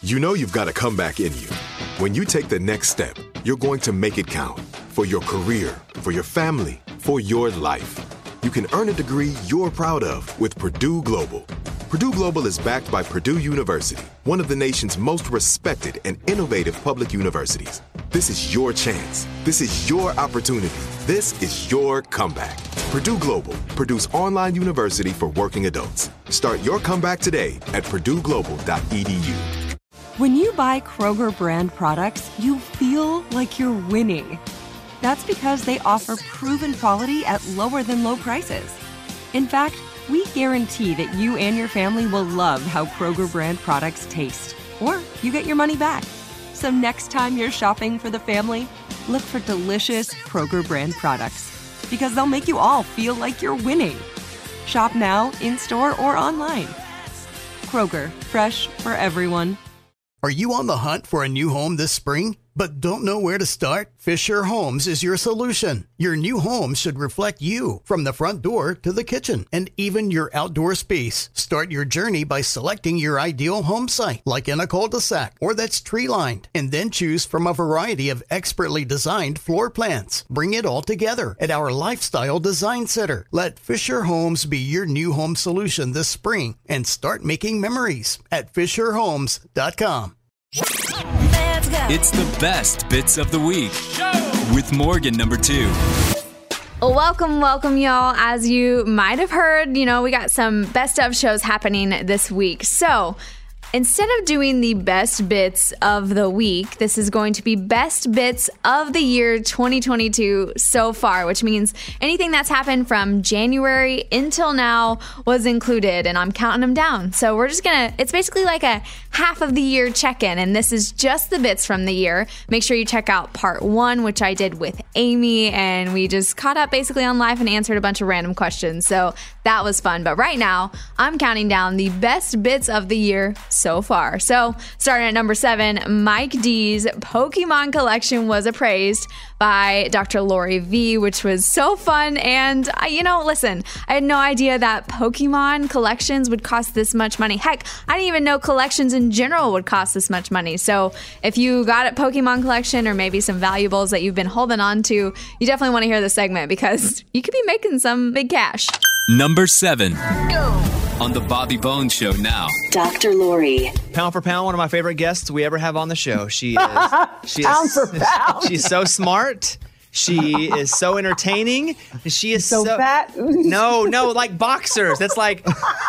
You know you've got a comeback in you. When you take the next step, you're going to make it count. For your career, for your family, for your life. You can earn a degree you're proud of with Purdue Global. Purdue Global is backed by Purdue University, one of the nation's most respected and innovative public universities. This is your chance. This is your opportunity. This is your comeback. Purdue Global, Purdue's online university for working adults. Start your comeback today at purdueglobal.edu. When you buy Kroger brand products, you feel like you're winning. That's because they offer proven quality at lower than low prices. In fact, we guarantee that you and your family will love how Kroger brand products taste, or you get your money back. So next time you're shopping for the family, look for delicious Kroger brand products, because they'll make you all feel like you're winning. Shop now, in-store, or online. Kroger, fresh for everyone. Are you on the hunt for a new home this spring, but don't know where to start? Fisher Homes is your solution. Your new home should reflect you, from the front door to the kitchen, and even your outdoor space. Start your journey by selecting your ideal home site, like in a cul-de-sac or that's tree-lined, and then choose from a variety of expertly designed floor plans. Bring it all together at our Lifestyle Design Center. Let Fisher Homes be your new home solution this spring and start making memories at FisherHomes.com. It's the best bits of the week with Morgan number 2. Welcome, y'all. As you might have heard, we got some best of shows happening this week. So instead of doing the best bits of the week, this is going to be best bits of the year 2022 so far, which means anything that's happened from January until now was included, and I'm counting them down. So we're just it's basically like a half of the year check-in, and this is just the bits from the year. Make sure you check out part 1, which I did with Amy, and we just caught up basically on life and answered a bunch of random questions. So that was fun. But right now, I'm counting down the best bits of the year so far. So starting at number 7, Mike D's Pokemon collection was appraised by Dr. Lori V, which was so fun. And listen, I had no idea that Pokemon collections would cost this much money. Heck, I didn't even know collections in general would cost this much money. So if you got a Pokemon collection or maybe some valuables that you've been holding on to, you definitely want to hear this segment because you could be making some big cash. Number 7. Go. On the Bobby Bones Show now. Dr. Lori. Pound for pound, one of my favorite guests we ever have on the show. She is pound for pound. She's so smart. She is so entertaining. She is so fat. No, like boxers. That's like,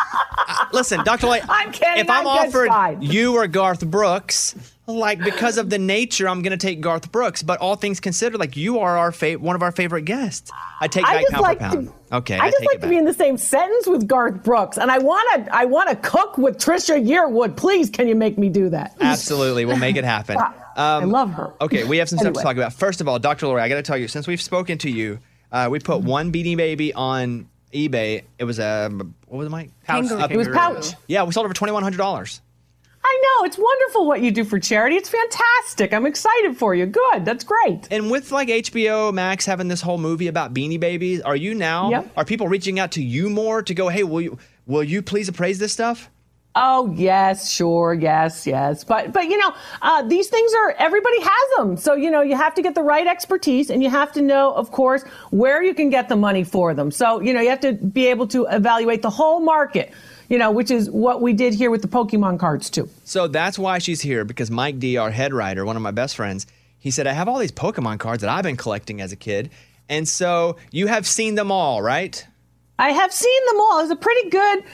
listen, Dr. Lori, I'm kidding. If I'm offered you or Garth Brooks, like because of the nature, I'm going to take Garth Brooks. But all things considered, like you are one of our favorite guests. I take back pound for pound. Okay, I just like to be in the same sentence with Garth Brooks, and I want to cook with Trisha Yearwood. Please, can you make me do that? Absolutely, we'll make it happen. I love her. Okay, we have some stuff to talk about. First of all, Dr. Lori, I got to tell you, since we've spoken to you, we put one Beanie Baby on eBay. It was what was it, Mike? Pouch. It was Pouch. Yeah, we sold it for $2,100. I know. It's wonderful what you do for charity. It's fantastic. I'm excited for you. Good. That's great. And with like HBO Max having this whole movie about Beanie Babies, are people reaching out to you more to go, hey, will you please appraise this stuff? Oh, yes, sure. Yes. But these things everybody has them. So, you have to get the right expertise and you have to know, of course, where you can get the money for them. So, you have to be able to evaluate the whole market. Which is what we did here with the Pokemon cards, too. So that's why she's here, because Mike D, our head writer, one of my best friends, he said, I have all these Pokemon cards that I've been collecting as a kid. And so you have seen them all, right? I have seen them all. It's a pretty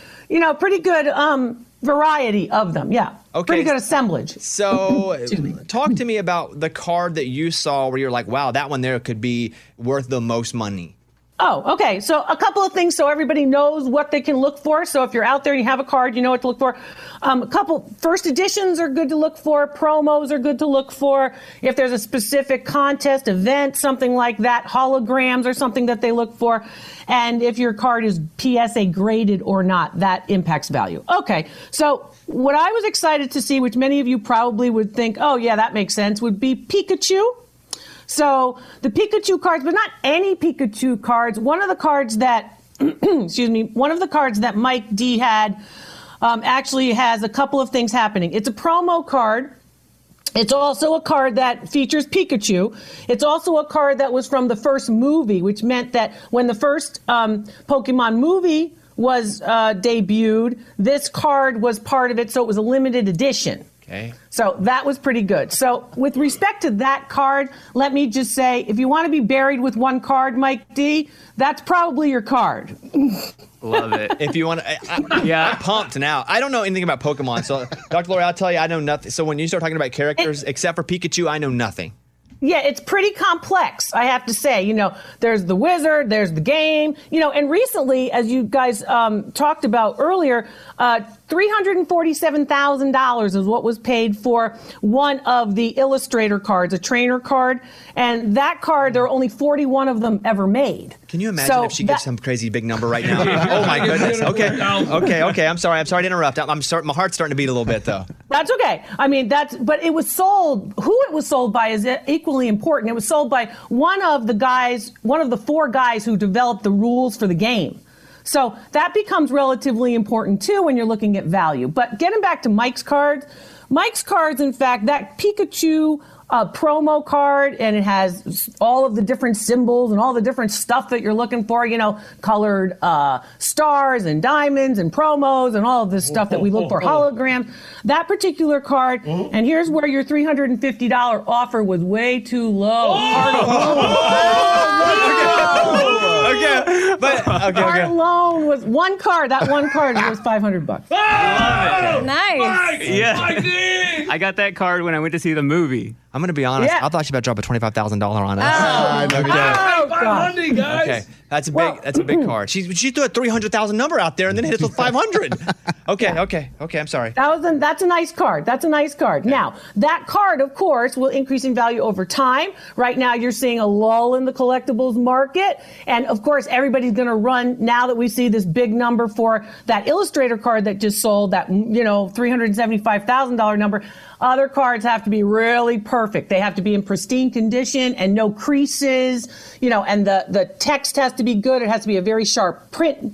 good variety of them. Yeah. Okay. Pretty good assemblage. So talk to me about the card that you saw where you're like, wow, that one there could be worth the most money. Oh, okay. So a couple of things so everybody knows what they can look for. So if you're out there and you have a card, you know what to look for. A couple first editions are good to look for. Promos are good to look for. If there's a specific contest, event, something like that, holograms or something that they look for. And if your card is PSA graded or not, that impacts value. Okay. So what I was excited to see, which many of you probably would think, oh, yeah, that makes sense, would be Pikachu. So the Pikachu cards, but not any Pikachu cards. One of the cards that, one of the cards that Mike D had actually has a couple of things happening. It's a promo card. It's also a card that features Pikachu. It's also a card that was from the first movie, which meant that when the first Pokemon movie was debuted, this card was part of it, so it was a limited edition. Okay. So that was pretty good. So with respect to that card, let me just say, if you want to be buried with one card, Mike D, that's probably your card. Love it. If you want to, I'm pumped now. I don't know anything about Pokemon, so Dr. Lori, I'll tell you, I know nothing. So when you start talking about characters, except for Pikachu, I know nothing. Yeah, it's pretty complex, I have to say. You know, there's the wizard, there's the game, you know, and recently, as you guys talked about earlier, $347,000 is what was paid for one of the illustrator cards, a trainer card. And that card, there are only 41 of them ever made. Can you imagine if she gives some crazy big number right now? Oh, my goodness. Okay. I'm sorry to interrupt. I'm sorry. My heart's starting to beat a little bit, though. That's okay. I mean, but it was sold. Who it was sold by is equally important. It was sold by one of the 4 guys who developed the rules for the game. So that becomes relatively important, too, when you're looking at value. But getting back to Mike's cards, in fact, that Pikachu promo card, and it has all of the different symbols and all the different stuff that you're looking for, you know, colored stars and diamonds and promos and all of this stuff that we look for, holograms. That particular card, and here's where your $350 offer was way too low. Card alone was one card. That one card was $500. Nice. Yeah. I got that card when I went to see the movie. I'm going to be honest. I thought she about to drop a $25,000 on us. $500, guys. Okay, that's a big card. She threw a $300,000 number out there and then hit us with $500. Okay. I'm sorry. That's a nice card. Now, that card, of course, will increase in value over time. Right now, you're seeing a lull in the collectibles market, and of course, everybody's going to run now that we see this big number for that illustrator card that just sold, that $375,000 number. Other cards have to be really perfect. They have to be in pristine condition and no creases, and the text has to be good. It has to be a very sharp print,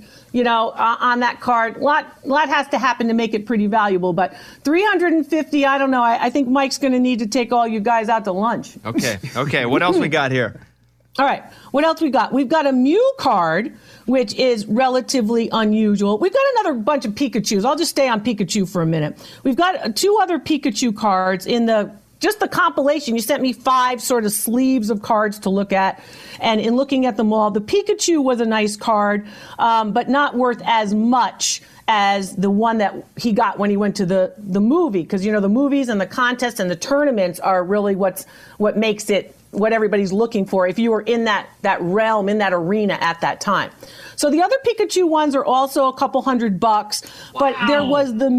on that card. A lot has to happen to make it pretty valuable, but $350, I don't know. I think Mike's going to need to take all you guys out to lunch. Okay. What else we got here? All right. What else we got? We've got a Mew card, which is relatively unusual. We've got another bunch of Pikachus. I'll just stay on Pikachu for a minute. We've got 2 other Pikachu cards in just the compilation. You sent me 5 sort of sleeves of cards to look at. And in looking at them all, the Pikachu was a nice card, but not worth as much as the one that he got when he went to the movie. Because, the movies and the contests and the tournaments are really what makes it what everybody's looking for if you were in that realm, in that arena at that time. So the other Pikachu ones are also a couple $100, but there was the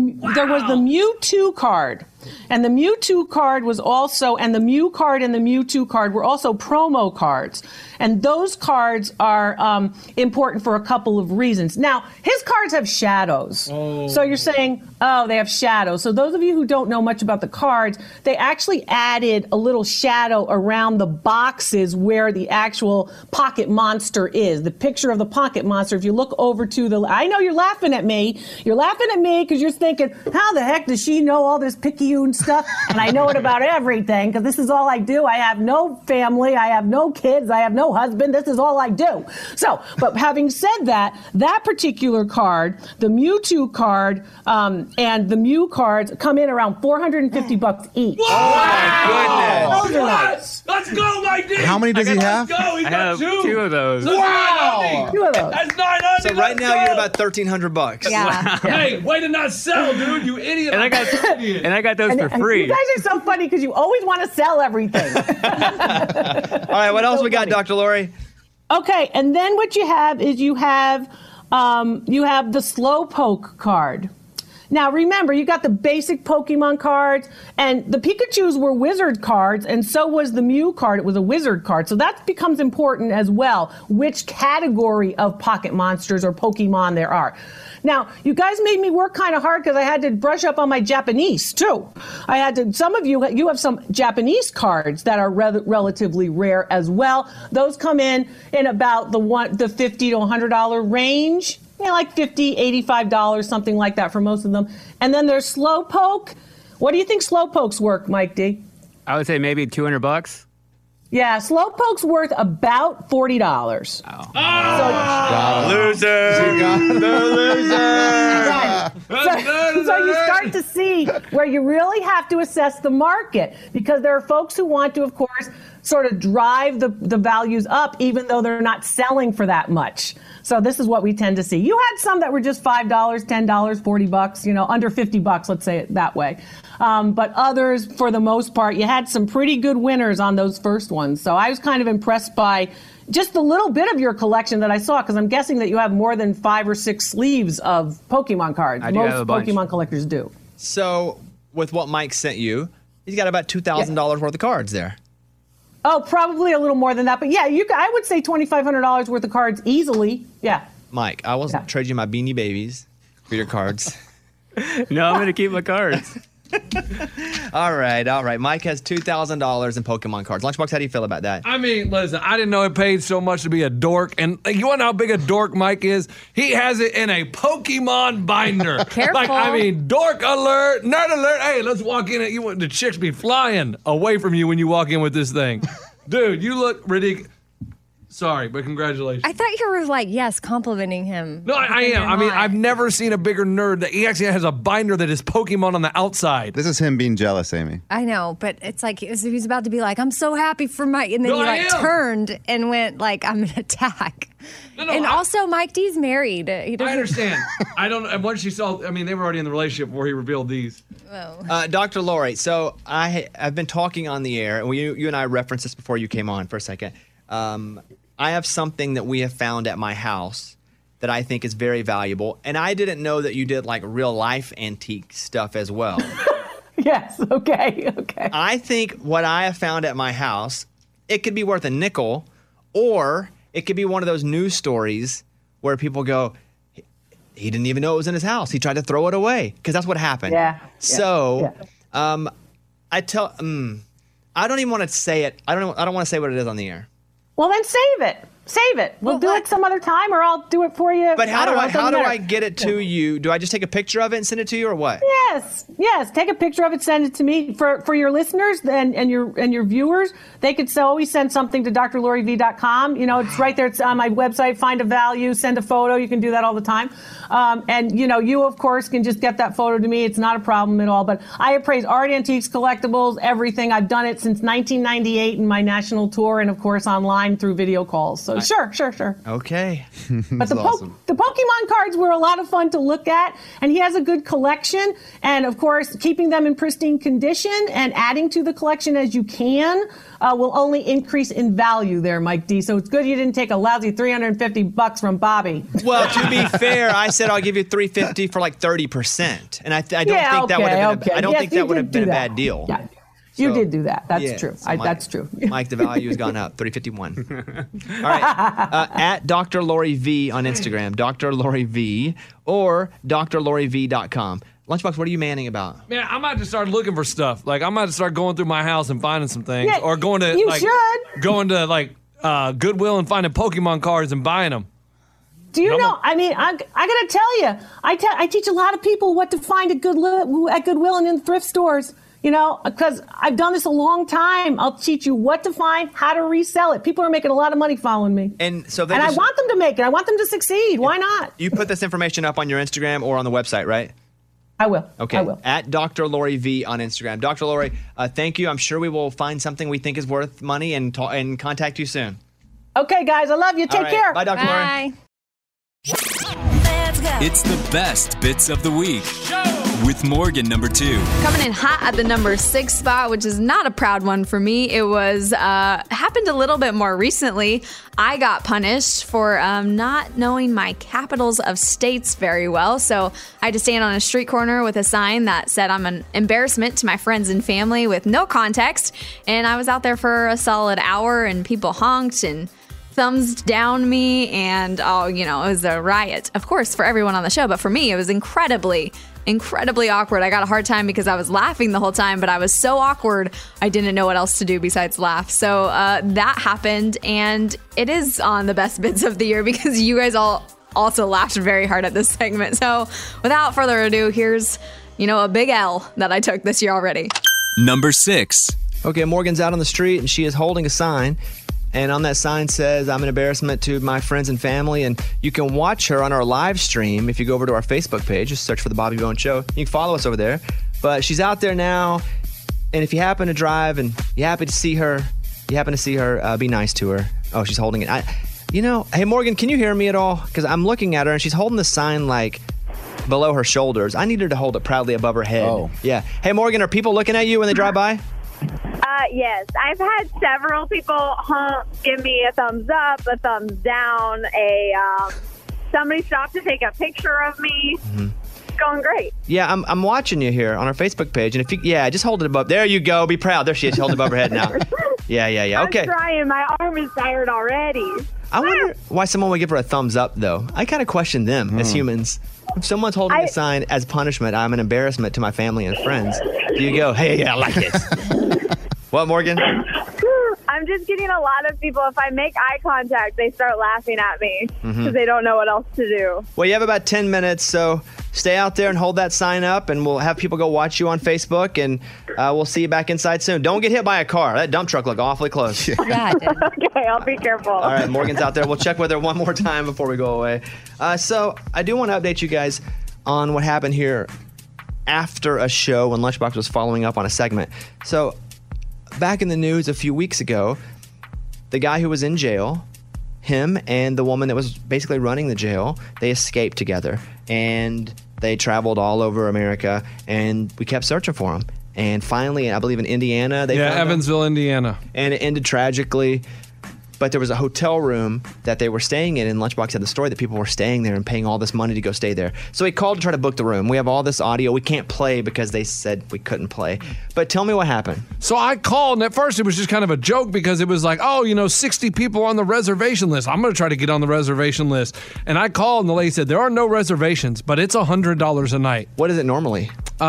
Mewtwo card. And the Mewtwo card was also, and the Mew card and the Mewtwo card were also promo cards. And those cards are important for a couple of reasons. Now, his cards have shadows. So you're saying, they have shadows. So those of you who don't know much about the cards, they actually added a little shadow around the boxes where the actual pocket monster is. The picture of the pocket monster, if you look over to I know you're laughing at me. You're laughing at me because you're thinking, how the heck does she know all this Picayune stuff? And I know it about everything because this is all I do. I have no family. I have no kids. I have no husband. This is all I do. So, but having said that particular card, the Mewtwo card, and the Mew cards come in around $450 each. Wow! Oh my goodness. Those are nice. Let's go, Mike D. How many does he have? Let's go. He I got have 2 of those. Wow! 2 of those. That's 900. So right now you're about $1,300. Yeah. Hey, way to not sell, dude. You idiot. And I got those for free. You guys are so funny because you always want to sell everything. All right, what else we got, Dr. Lori? Okay, and then what you have is you have the Slowpoke card. Now, remember, you got the basic Pokemon cards, and the Pikachus were wizard cards, and so was the Mew card. It was a wizard card. So that becomes important as well, which category of pocket monsters or Pokemon there are. Now, you guys made me work kind of hard because I had to brush up on my Japanese, too. Some of you have some Japanese cards that are relatively rare as well. Those come in about the $50 to $100 range. like $50, $85, something like that for most of them. And then there's Slowpoke. What do you think Slowpoke's worth, Mike D? I would say maybe $200. Yeah, Slowpoke's worth about $40. So you start to see where you really have to assess the market, because there are folks who want to, of course, sort of drive the values up, even though they're not selling for that much. So this is what we tend to see. You had some that were just $5, $10, $40, under $50, let's say it that way. But others, for the most part, you had some pretty good winners on those first ones. So I was kind of impressed by just the little bit of your collection that I saw, because I'm guessing that you have more than 5 or 6 sleeves of Pokemon cards. I do have a bunch. Pokemon collectors do. So with what Mike sent you, he's got about $2,000 worth of cards there. Oh, probably a little more than that. But yeah, I would say $2,500 worth of cards easily. Yeah. Mike, I will trade you my Beanie Babies for your cards. No, I'm going to keep my cards. All right. Mike has $2,000 in Pokemon cards. Lunchbox, how do you feel about that? I mean, listen, I didn't know it paid so much to be a dork. And you want to know how big a dork Mike is? He has it in a Pokemon binder. Careful. Dork alert, nerd alert. Hey, let's walk in. The chicks be flying away from you when you walk in with this thing. Dude, you look ridiculous. Sorry, but congratulations. I thought you were complimenting him. No, I am. I mean, I've never seen a bigger nerd that he actually has a binder that is Pokemon on the outside. This is him being jealous, Amy. I know, but it's like he was about to be like, I'm so happy for Mike. And then he turned and went I'm going to attack. Also, Mike D's married. I understand. I don't. And once she saw, they were already in the relationship before he revealed these. Oh. Dr. Lori, so I've been talking on the air, and you and I referenced this before you came on for a second. I have something that we have found at my house that I think is very valuable, and I didn't know that you did real life antique stuff as well. Yes. Okay. I think what I have found at my house, it could be worth a nickel, or it could be one of those news stories where people go, he didn't even know it was in his house. He tried to throw it away, because that's what happened. Yeah. So, I don't even want to say it. I don't want to say what it is on the air. Well, then save it. We'll do it some other time, or I'll do it for you. But how do I get it to you? Do I just take a picture of it and send it to you, or what? Yes. Take a picture of it, send it to me. For your listeners and your viewers, they could always send something to drloriv.com. It's right there. It's on my website. Find a value, send a photo. You can do that all the time. And you of course can just get that photo to me. It's not a problem at all. But I appraise art, antiques, collectibles, everything. I've done it since 1998 in my national tour, and of course online through video calls. So sure. Okay. But the Pokemon cards were a lot of fun to look at, and he has a good collection. And of course, keeping them in pristine condition and adding to the collection as you can will only increase in value there, Mike D. So it's good you didn't take a lousy $350 from Bobby. Well, to be fair, I said I'll give you $350 for 30%, and I don't think that would have been. I don't think that would have been a bad deal. Yeah. You did do that. That's true. So that's true. Mike, the value has gone up, $351. All right. At Dr. Lori V on Instagram, Dr. Lori V, or drloriv.com. Lunchbox, what are you manning about? Man, I might just start looking for stuff. I might just start going through my house and finding some things, or going to Goodwill and finding Pokemon cards and buying them. Do you know? I got to tell you, I teach a lot of people what to find at Goodwill and in thrift stores. Because I've done this a long time. I'll teach you what to find, how to resell it. People are making a lot of money following me. And I want them to make it. I want them to succeed. Why not? You put this information up on your Instagram or on the website, right? I will. Okay. I will. At Dr. Lori V on Instagram. Dr. Lori, thank you. I'm sure we will find something we think is worth money and contact you soon. Okay, guys. I love you. Take care. Bye, Dr. Lori. It's the best bits of the week with Morgan number 2. Coming in hot at the number 6 spot, which is not a proud one for me. It was happened a little bit more recently. I got punished for not knowing my capitals of states very well. So I had to stand on a street corner with a sign that said I'm an embarrassment to my friends and family with no context. And I was out there for a solid hour, and people honked and thumbs down me, and it was a riot, of course, for everyone on the show. But for me, it was incredibly awkward. I got a hard time because I was laughing the whole time, but I was so awkward, I didn't know what else to do besides laugh. So that happened, and it is on the best bits of the year because you guys all also laughed very hard at this segment. So without further ado, here's, a big L that I took this year already. Number 6. Okay, Morgan's out on the street and she is holding a sign. And on that sign says, I'm an embarrassment to my friends and family. And you can watch her on our live stream if you go over to our Facebook page. Just search for The Bobby Bones Show. You can follow us over there. But she's out there now. And if you happen to drive and you happen to see her, be nice to her. Oh, she's holding it. Hey, Morgan, can you hear me at all? Because I'm looking at her and she's holding the sign like below her shoulders. I need her to hold it proudly above her head. Oh. Yeah. Hey, Morgan, are people looking at you when they drive by? Yes. I've had several people give me a thumbs up, a thumbs down, somebody stopped to take a picture of me. Mm-hmm. It's going great. Yeah, I'm watching you here on our Facebook page. And if just hold it above. There you go. Be proud. There she is. Hold it above her head now. Yeah. Okay. I'm trying. My arm is tired already. I wonder why someone would give her a thumbs up, though. I kind of question them as humans. If someone's holding a sign as punishment, I'm an embarrassment to my family and friends. Do you go, hey, I like it? What, Morgan? I'm just getting a lot of people, if I make eye contact, they start laughing at me because they don't know what else to do. Well, you have about 10 minutes, so stay out there and hold that sign up, and we'll have people go watch you on Facebook, and we'll see you back inside soon. Don't get hit by a car. That dump truck looked awfully close. Yeah, it did. Okay, I'll be careful. All right, Morgan's out there. We'll check with her one more time before we go away. So I do want to update you guys on what happened here after a show when Lunchbox was following up on a segment. So back in the news a few weeks ago, the guy who was in jail, him and the woman that was basically running the jail, they escaped together. And they traveled all over America, and we kept searching for them. And finally, I believe in Indiana, they found Evansville, them. Indiana. And it ended tragically. But there was a hotel room that they were staying in, and Lunchbox had the story that people were staying there and paying all this money to go stay there. So he called to try to book the room. We have all this audio. We can't play because they said we couldn't play. But tell me what happened. So I called, and at first it was just kind of a joke because it was like, 60 people on the reservation list. I'm going to try to get on the reservation list. And I called, and the lady said, there are no reservations, but it's $100 a night. What is it normally?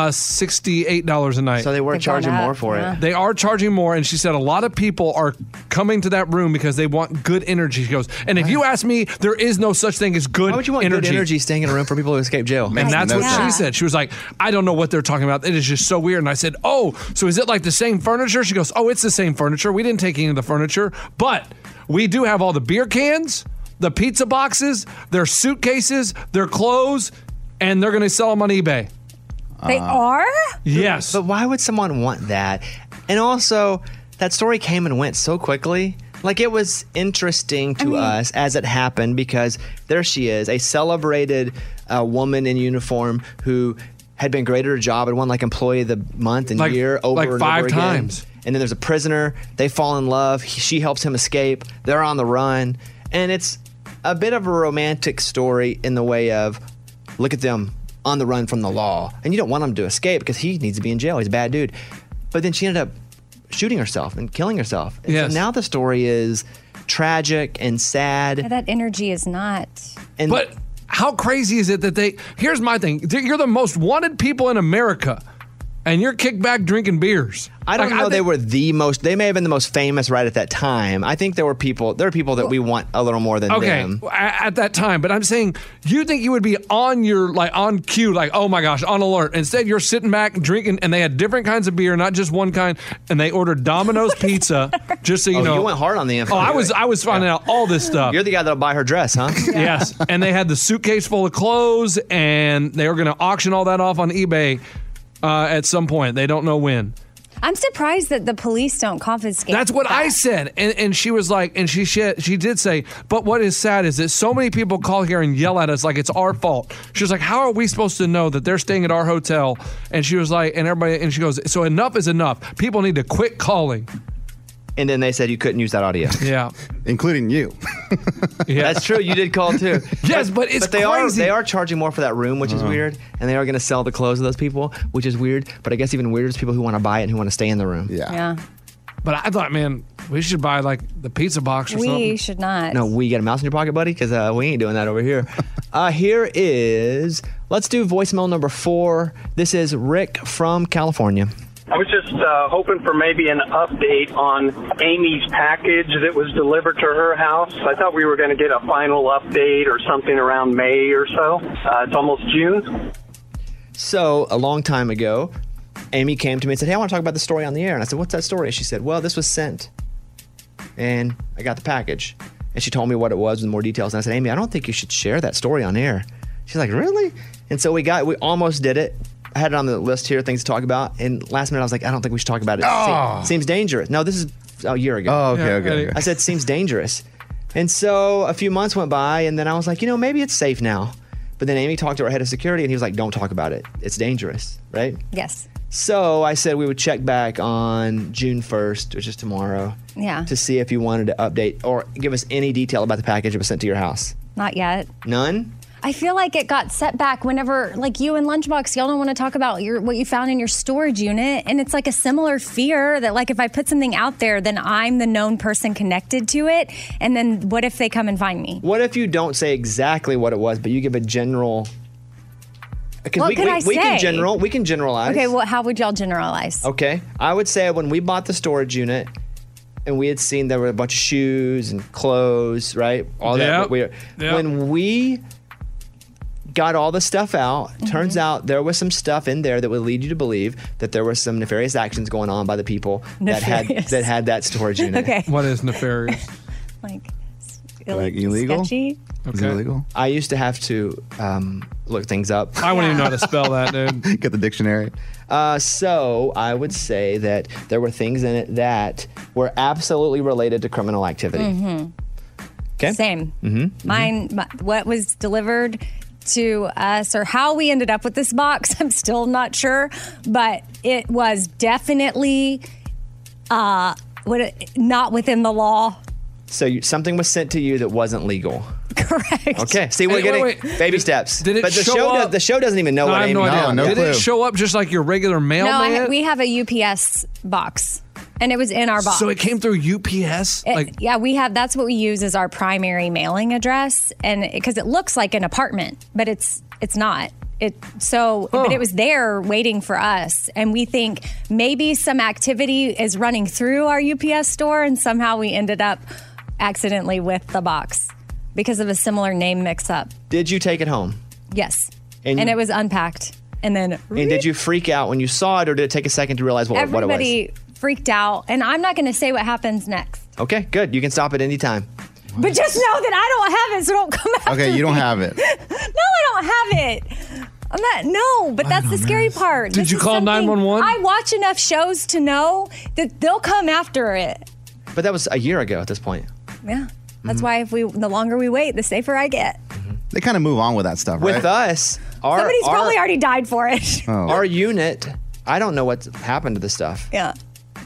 $68 a night. So they were charging more for it. They are charging more, and she said a lot of people are coming to that room because they want good energy. She goes, and if you ask me, there is no such thing as good energy. Why would you want good energy staying in a room for people who escape jail? And that's what she said. She was like, I don't know what they're talking about. It is just so weird. And I said, so is it like the same furniture? She goes, it's the same furniture. We didn't take any of the furniture, but we do have all the beer cans, the pizza boxes, their suitcases, their clothes, and they're going to sell them on eBay. They are? Yes. But why would someone want that? And also, that story came and went so quickly. Like, it was interesting to us as it happened because there she is, a celebrated woman in uniform who had been great at her job and won like Employee of the Month and year over and over again. Like 5 times. And then there's a prisoner. They fall in love. She helps him escape. They're on the run. And it's a bit of a romantic story in the way of, look at them on the run from the law. And you don't want him to escape because he needs to be in jail. He's a bad dude. But then she ended up shooting herself and killing herself. And so now the story is tragic and sad. Yeah, that energy is not. But how crazy is it that here's my thing. You're the most wanted people in America, and you're kicked back drinking beers. I don't know they were the most, they may have been the most famous right at that time. I think there are people that we want a little more than them. Okay, at that time. But I'm saying, you think you would be on cue, like, oh my gosh, on alert. Instead, you're sitting back drinking, and they had different kinds of beer, not just one kind, and they ordered Domino's pizza, just so you know. You went hard on the info. I was finding out all this stuff. You're the guy that'll buy her dress, huh? Yes, and they had the suitcase full of clothes, and they were going to auction all that off on eBay at some point. They don't know when. I'm surprised that the police don't confiscate. That's what I said. And she was like, and she did say, but what is sad is that so many people call here and yell at us like it's our fault. She was like, how are we supposed to know that they're staying at our hotel? And she was like, and she goes, so enough is enough. People need to quit calling. And then they said you couldn't use that audio. Yeah. Including you. Yeah. That's true. You did call too. Yes, but it's crazy. They are charging more for that room, which is weird. And they are going to sell the clothes of those people, which is weird. But I guess even weirder is people who want to buy it and who want to stay in the room. Yeah. But I thought, man, we should buy like the pizza box or something. We should not. No, we got a mouse in your pocket, buddy? Because we ain't doing that over here. Let's do voicemail number 4. This is Rick from California. I was just hoping for maybe an update on Amy's package that was delivered to her house. I thought we were going to get a final update or something around May or so. It's almost June. So a long time ago, Amy came to me and said, hey, I want to talk about the story on the air. And I said, what's that story? She said, well, this was sent. And I got the package. And she told me what it was with more details. And I said, Amy, I don't think you should share that story on air. She's like, really? And so we almost did it. I had it on the list here, things to talk about. And last minute I was like, I don't think we should talk about it. Seems dangerous. No, this is a year ago. Oh, okay. I said, seems dangerous. And so a few months went by and then I was like, maybe it's safe now. But then Amy talked to our head of security and he was like, don't talk about it. It's dangerous, right? Yes. So I said we would check back on June 1st, which is tomorrow. Yeah. To see if you wanted to update or give us any detail about the package that was sent to your house. Not yet. None? I feel like it got set back whenever, like you and Lunchbox, y'all don't want to talk about what you found in your storage unit. And it's like a similar fear that like if I put something out there, then I'm the known person connected to it. And then what if they come and find me? What if you don't say exactly what it was, but you give a general... What could I say? We can generalize. Okay, well, how would y'all generalize? Okay. I would say when we bought the storage unit and we had seen there were a bunch of shoes and clothes, right? All that. When we got all the stuff out, turns out there was some stuff in there that would lead you to believe that there were some nefarious actions going on by the people that had that storage unit. Okay. What is nefarious? Like illegal? Sketchy? Is it illegal? I used to have to look things up. I wouldn't even know how to spell that, dude. Get the dictionary. So I would say that there were things in it that were absolutely related to criminal activity. Okay. Same. Mine, what was delivered to us or how we ended up with this box, I'm still not sure, but it was definitely not within the law. So something was sent to you that wasn't legal. Correct. Okay. See, we're getting baby steps. Did it but show up? The show doesn't even know what I have Amy no idea. No Did clue. it show up just like your regular mail? No, we have a UPS box. And it was in our box. So it came through UPS? Yeah, that's what we use as our primary mailing address, and because it looks like an apartment, but it's not. But it was there waiting for us, and we think maybe some activity is running through our UPS store, and somehow we ended up accidentally with the box because of a similar name mix-up. Did you take it home? Yes, and it was unpacked, and then. And did you freak out when you saw it, or did it take a second to realize what it was? Everybody freaked out, and I'm not going to say what happens next. Okay, good. You can stop at any time. But just know that I don't have it, so don't come after Okay, you don't have it. No, I don't have it. I'm not. No, but that's the scary part. Did you call 911? I watch enough shows to know that they'll come after it. But that was a year ago at this point. Yeah, that's why the longer we wait, the safer I get. They kind of move on with that stuff, right? With us, somebody's probably already died for it. Our unit, I don't know what's happened to the stuff. Yeah.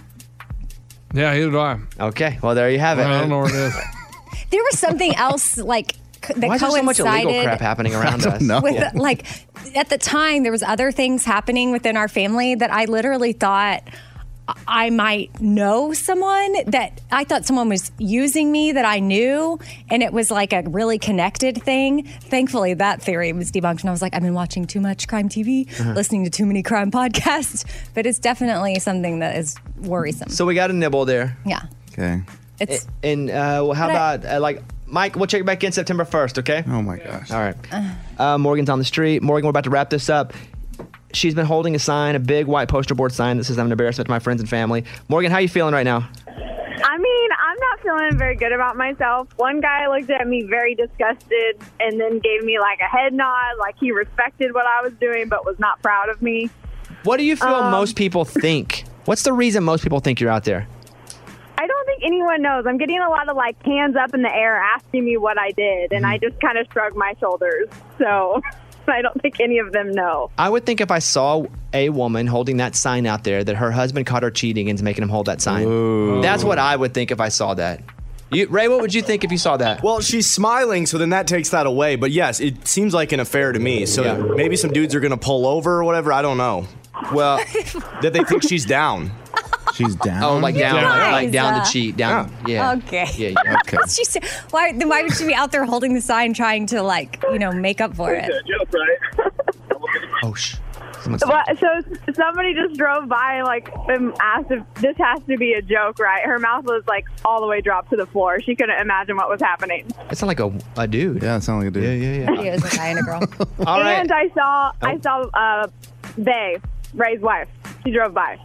Yeah, neither do I. Okay, well, there you have it. I don't know where it is. There was something else like that Why is there so much illegal coincided crap happening around us? with like at the time there was other things happening within our family that I literally thought I might know someone, that I thought someone was using me that I knew, and it was like a really connected thing. Thankfully, that theory was debunked, and I was like, I've been watching too much crime TV, listening to too many crime podcasts, but it's definitely something that is worrisome. So we got a nibble there. Yeah. Okay. How about Mike, we'll check back in September 1st, okay? Oh, my gosh. All right. Morgan's on the street. Morgan, we're about to wrap this up. She's been holding a sign, a big white poster board sign that says, I'm an embarrassment to my friends and family. Morgan, how are you feeling right now? I mean, I'm not feeling very good about myself. One guy looked at me very disgusted and then gave me like a head nod, like he respected what I was doing but was not proud of me. What do you feel most people think? What's the reason most people think you're out there? I don't think anyone knows. I'm getting a lot of like hands up in the air asking me what I did, and I just kind of shrug my shoulders. So I don't think any of them know. I would think if I saw a woman holding that sign out there that her husband caught her cheating and is making him hold that sign. Ooh. That's what I would think if I saw that. Ray, what would you think if you saw that? Well, she's smiling, so then that takes that away. But yes, it seems like an affair to me. So maybe some dudes are going to pull over or whatever. I don't know. Well, that they think she's down. She's down? Oh, like down, Guys, down to cheat. Down. Yeah. Okay. Yeah. Okay. Why would she be out there holding the sign trying to make up for it? Oh, shh. So somebody just drove by and asked if this has to be a joke, right? Her mouth was all the way dropped to the floor. She couldn't imagine what was happening. It sounded like a dude. Yeah, it sounded like a dude. Yeah. It was a guy and a girl. All right. And I saw Bae, Ray's wife. She drove by.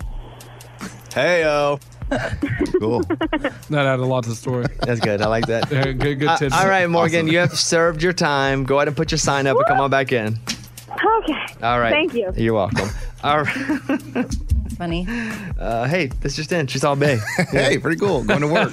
Hey-o. Cool. That added a lot to the story. That's good. I like that. Good tips. All right, Morgan, Awesome. you have served your time. Go ahead and put your sign up and come on back in. Okay. All right. Thank you. You're welcome. All right. Funny. Hey, this just in. She saw Bae. Hey, pretty cool. Going to work.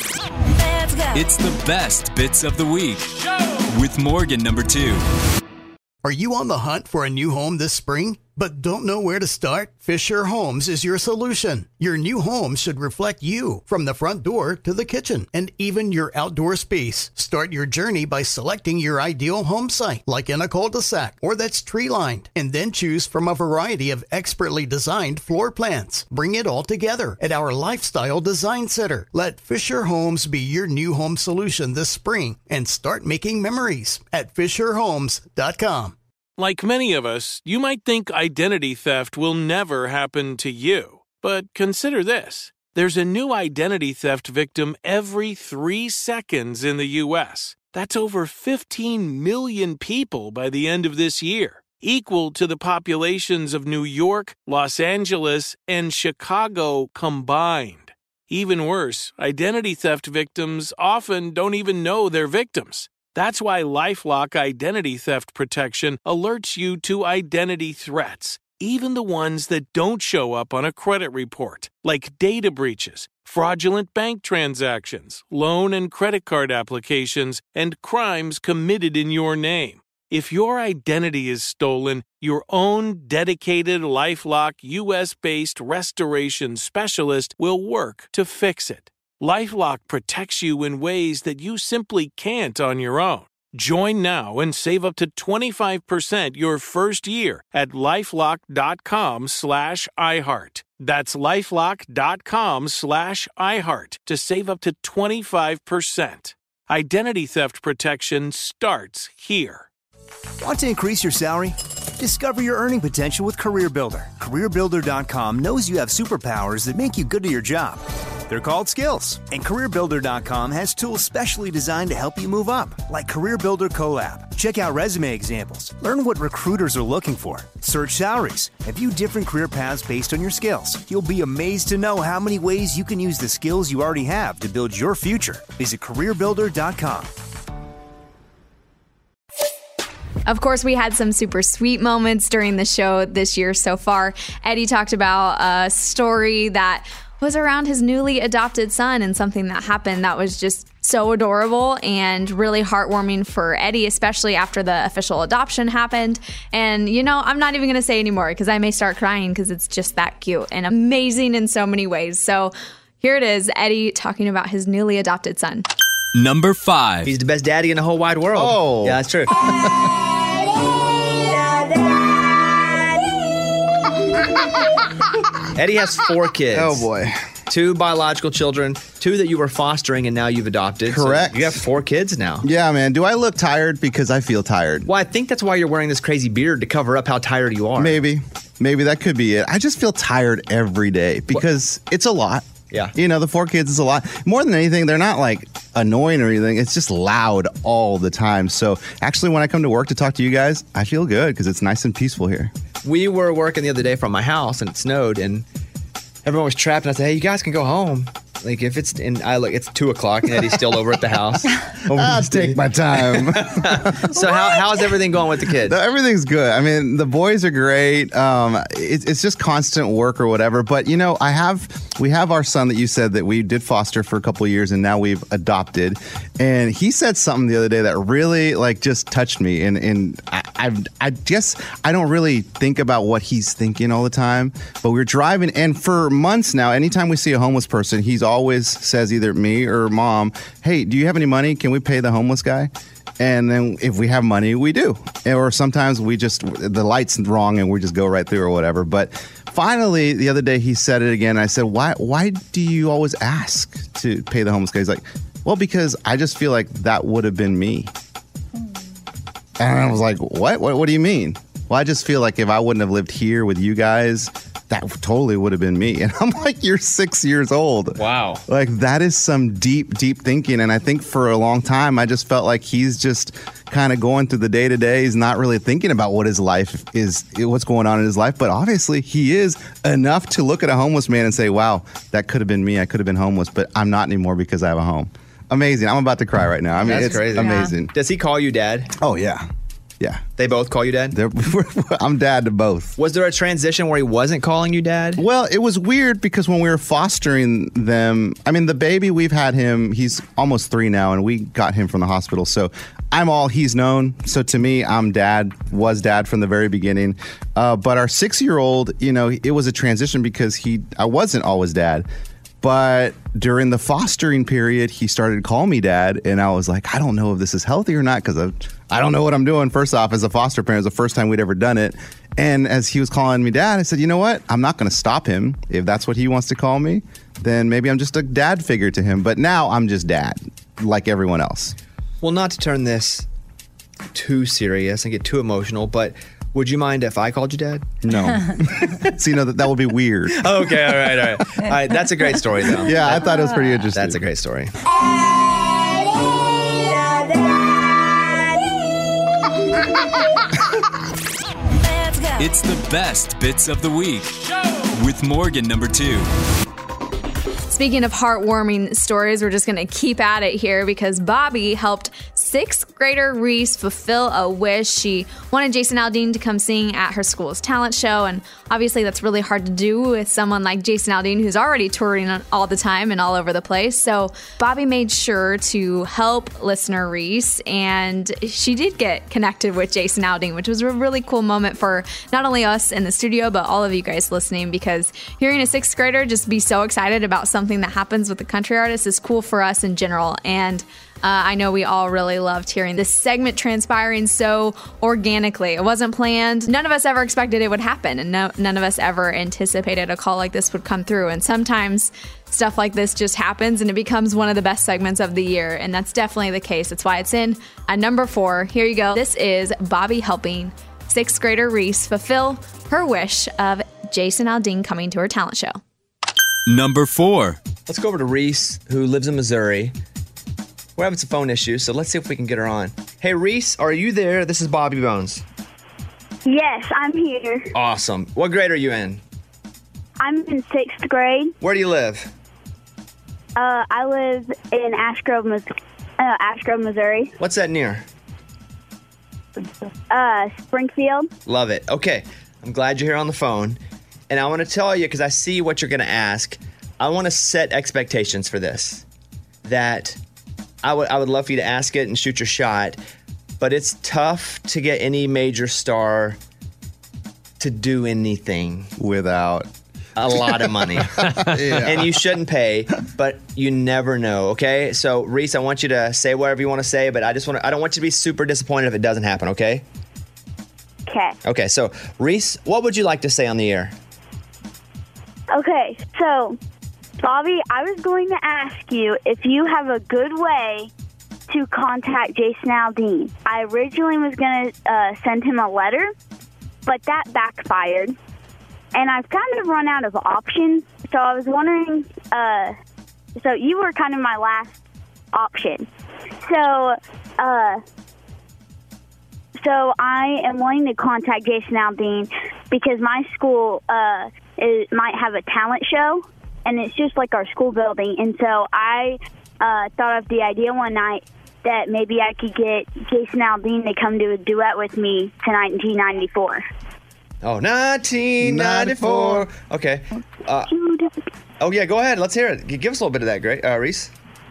It's the best bits of the week with Morgan number 2. Are you on the hunt for a new home this spring, but don't know where to start? Fisher Homes is your solution. Your new home should reflect you, from the front door to the kitchen and even your outdoor space. Start your journey by selecting your ideal home site, like in a cul-de-sac or that's tree-lined, and then choose from a variety of expertly designed floor plans. Bring it all together at our Lifestyle Design Center. Let Fisher Homes be your new home solution this spring and start making memories at FisherHomes.com. Like many of us, you might think identity theft will never happen to you. But consider this. There's a new identity theft victim every 3 seconds in the U.S. That's over 15 million people by the end of this year, equal to the populations of New York, Los Angeles, and Chicago combined. Even worse, identity theft victims often don't even know they're victims. That's why LifeLock Identity Theft Protection alerts you to identity threats, even the ones that don't show up on a credit report, like data breaches, fraudulent bank transactions, loan and credit card applications, and crimes committed in your name. If your identity is stolen, your own dedicated LifeLock US-based restoration specialist will work to fix it. LifeLock protects you in ways that you simply can't on your own. Join now and save up to 25% your first year at LifeLock.com/iHeart. That's LifeLock.com/iHeart to save up to 25%. Identity theft protection starts here. Want to increase your salary? Discover your earning potential with CareerBuilder. CareerBuilder.com knows you have superpowers that make you good at your job. They're called skills. And CareerBuilder.com has tools specially designed to help you move up, like CareerBuilder Collab. Check out resume examples. Learn what recruiters are looking for. Search salaries. And view different career paths based on your skills. You'll be amazed to know how many ways you can use the skills you already have to build your future. Visit CareerBuilder.com. Of course, we had some super sweet moments during the show this year so far. Eddie talked about a story that was around his newly adopted son and something that happened that was just so adorable and really heartwarming for Eddie, especially after the official adoption happened. And, I'm not even going to say anymore because I may start crying because it's just that cute and amazing in so many ways. So here it is, Eddie talking about his newly adopted son. Number 5. He's the best daddy in the whole wide world. Oh. Yeah, that's true. Eddie has 4 kids. Oh, boy. 2 biological children, 2 that you were fostering and now you've adopted. Correct. So you have 4 kids now. Yeah, man. Do I look tired? Because I feel tired. Well, I think that's why you're wearing this crazy beard, to cover up how tired you are. Maybe that could be it. I just feel tired every day because it's a lot. Yeah. The 4 kids is a lot. More than anything, they're not like annoying or anything. It's just loud all the time. So actually, when I come to work to talk to you guys, I feel good because it's nice and peaceful here. We were working the other day from my house and it snowed and everyone was trapped. And I said, hey, you guys can go home. Like if it's, and I look, it's 2:00 and Eddie's still over at the house. I'll take my time. So how's everything going with the kids? Everything's good. I mean, the boys are great. It's just constant work or whatever. But we have our son that you said that we did foster for a couple of years and now we've adopted. And he said something the other day that really just touched me. And I guess I don't really think about what he's thinking all the time. But we're driving, and for months now, anytime we see a homeless person, he's always says, either me or mom, hey, do you have any money? Can we pay the homeless guy? And then if we have money, we do. Or sometimes the light's wrong and we just go right through or whatever. But finally, the other day he said it again. I said, why do you always ask to pay the homeless guy? He's like, well, because I just feel like that would have been me. And I was like, what do you mean? well, I just feel like if I wouldn't have lived here with you guys, that totally would have been me. And I'm like, you're 6 years old. Wow. Like, that is some deep, deep thinking. And I think for a long time, I just felt like he's just kind of going through the day-to-day. He's not really thinking about what his life is, what's going on in his life. But obviously, he is enough to look at a homeless man and say, wow, that could have been me. I could have been homeless, but I'm not anymore because I have a home. Amazing. I'm about to cry right now. I mean, That's it's crazy. amazing. Does he call you dad? Oh, yeah. Yeah. They both call you dad? I'm dad to both. Was there a transition where he wasn't calling you dad? Well, it was weird because when we were fostering them, I mean, the baby, we've had him, he's almost 3 now, and we got him from the hospital. So I'm all he's known. So to me, I'm dad, was dad from the very beginning. But our 6-year-old, you know, it was a transition because I wasn't always dad. But during the fostering period, he started calling me dad, and I was like, I don't know if this is healthy or not because I don't know what I'm doing. First off, as a foster parent, it was the first time we'd ever done it. And as he was calling me dad, I said, you know what? I'm not going to stop him. If that's what he wants to call me, then maybe I'm just a dad figure to him. But now I'm just dad, like everyone else. Well, not to turn this too serious and get too emotional, but would you mind if I called you dad? No. So, you know, that would be weird. Okay, all right. All right, that's a great story, though. Yeah, I thought it was pretty interesting. That's a great story. It's the best bits of the week with Morgan number 2. Speaking of heartwarming stories, we're just going to keep at it here because Bobby helped 6th grader Reese fulfill a wish. She wanted Jason Aldean to come sing at her school's talent show, and obviously that's really hard to do with someone like Jason Aldean who's already touring all the time and all over the place. So Bobby made sure to help listener Reese, and she did get connected with Jason Aldean, which was a really cool moment for not only us in the studio, but all of you guys listening, because hearing a 6th grader just be so excited about something that happens with a country artist is cool for us in general. And I know we all really loved hearing this segment transpiring so organically. It wasn't planned. None of us ever expected it would happen, and none of us ever anticipated a call like this would come through. And sometimes stuff like this just happens and it becomes one of the best segments of the year, and that's definitely the case. That's why it's in at number 4. Here you go. This is Bobby helping 6th grader Reese fulfill her wish of Jason Aldean coming to her talent show. Number 4. Let's go over to Reese, who lives in Missouri. We're having some phone issues, so let's see if we can get her on. Hey, Reese, are you there? This is Bobby Bones. Yes, I'm here. Awesome. What grade are you in? I'm in 6th grade. Where do you live? I live in Ashgrove, Missouri. What's that near? Springfield. Love it. Okay, I'm glad you're here on the phone. And I want to tell you, because I see what you're going to ask, I want to set expectations for this. That I would love for you to ask it and shoot your shot, but it's tough to get any major star to do anything without a lot of money. Yeah. And you shouldn't pay, but you never know, okay? So, Reese, I want you to say whatever you want to say, but I don't want you to be super disappointed if it doesn't happen, okay? Okay. Okay, so, Reese, what would you like to say on the air? Okay, so, Bobby, I was going to ask you if you have a good way to contact Jason Aldean. I originally was going to send him a letter, but that backfired. And I've kind of run out of options, so I was wondering, so you were kind of my last option. So I am wanting to contact Jason Aldean because my school might have a talent show, and it's just like our school building. And so I thought of the idea one night that maybe I could get Jason Aldean to come do a duet with me to 1994. Oh, 1994. Okay. Oh, yeah, go ahead. Let's hear it. Give us a little bit of that, Reese.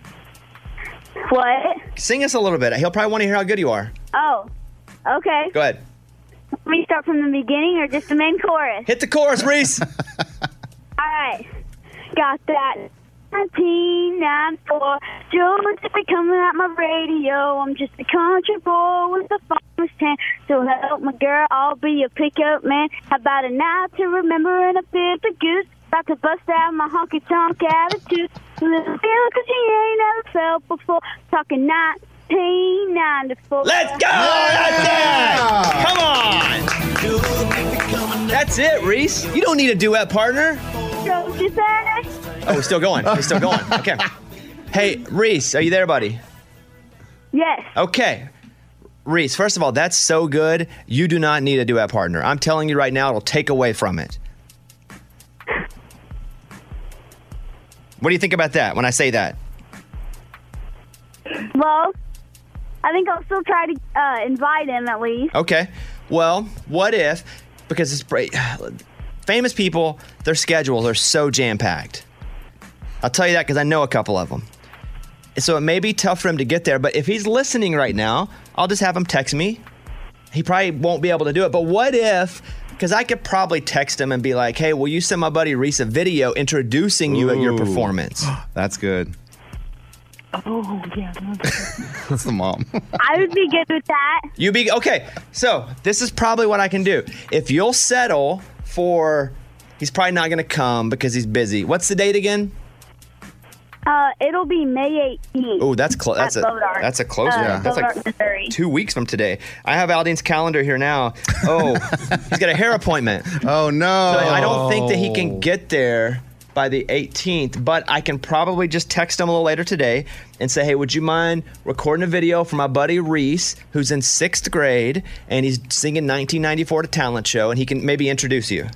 What? Sing us a little bit. He'll probably want to hear how good you are. Oh, okay. Go ahead. Want me to start from the beginning or just the main chorus? Hit the chorus, Reese. All right. Got that 1994. Joe just be coming at my radio. I'm just a country boy with a farmer's tan. So help my girl, I'll be a pickup man. How about a night to remember and a bit of goose? About to bust out my honky-tonk attitude. A little feel cause you ain't never felt before. Talking 1994. Let's go! That's it! Come on! That's it, Reese. You don't need a duet partner. Don't you say? Oh, we're still going. We're still going. Okay. Hey, Reese, are you there, buddy? Yes. Okay. Reese, first of all, that's so good. You do not need a duet partner. I'm telling you right now, it'll take away from it. What do you think about that when I say that? Well, I think I'll still try to invite him at least. Okay. Well, what if, because it's famous people, their schedules are so jam-packed. I'll tell you that because I know a couple of them. So it may be tough for him to get there, but if he's listening right now, I'll just have him text me. He probably won't be able to do it, but what if, because I could probably text him and be like, hey, will you send my buddy Reese a video introducing you at your performance? That's good. Oh, yeah. That's the mom. I would be good with that. Okay, so this is probably what I can do. If you'll settle for, he's probably not going to come because he's busy. What's the date again? It'll be May 18th. Oh, that's close. That's a close one. That's Bodart, like Missouri. 2 weeks from today. I have Aldine's calendar here now. Oh, he's got a hair appointment. Oh, no. So I don't think that he can get there by the 18th, but I can probably just text him a little later today and say, hey, would you mind recording a video for my buddy Reese, who's in 6th grade, and he's singing 1994 at a talent show, and he can maybe introduce you.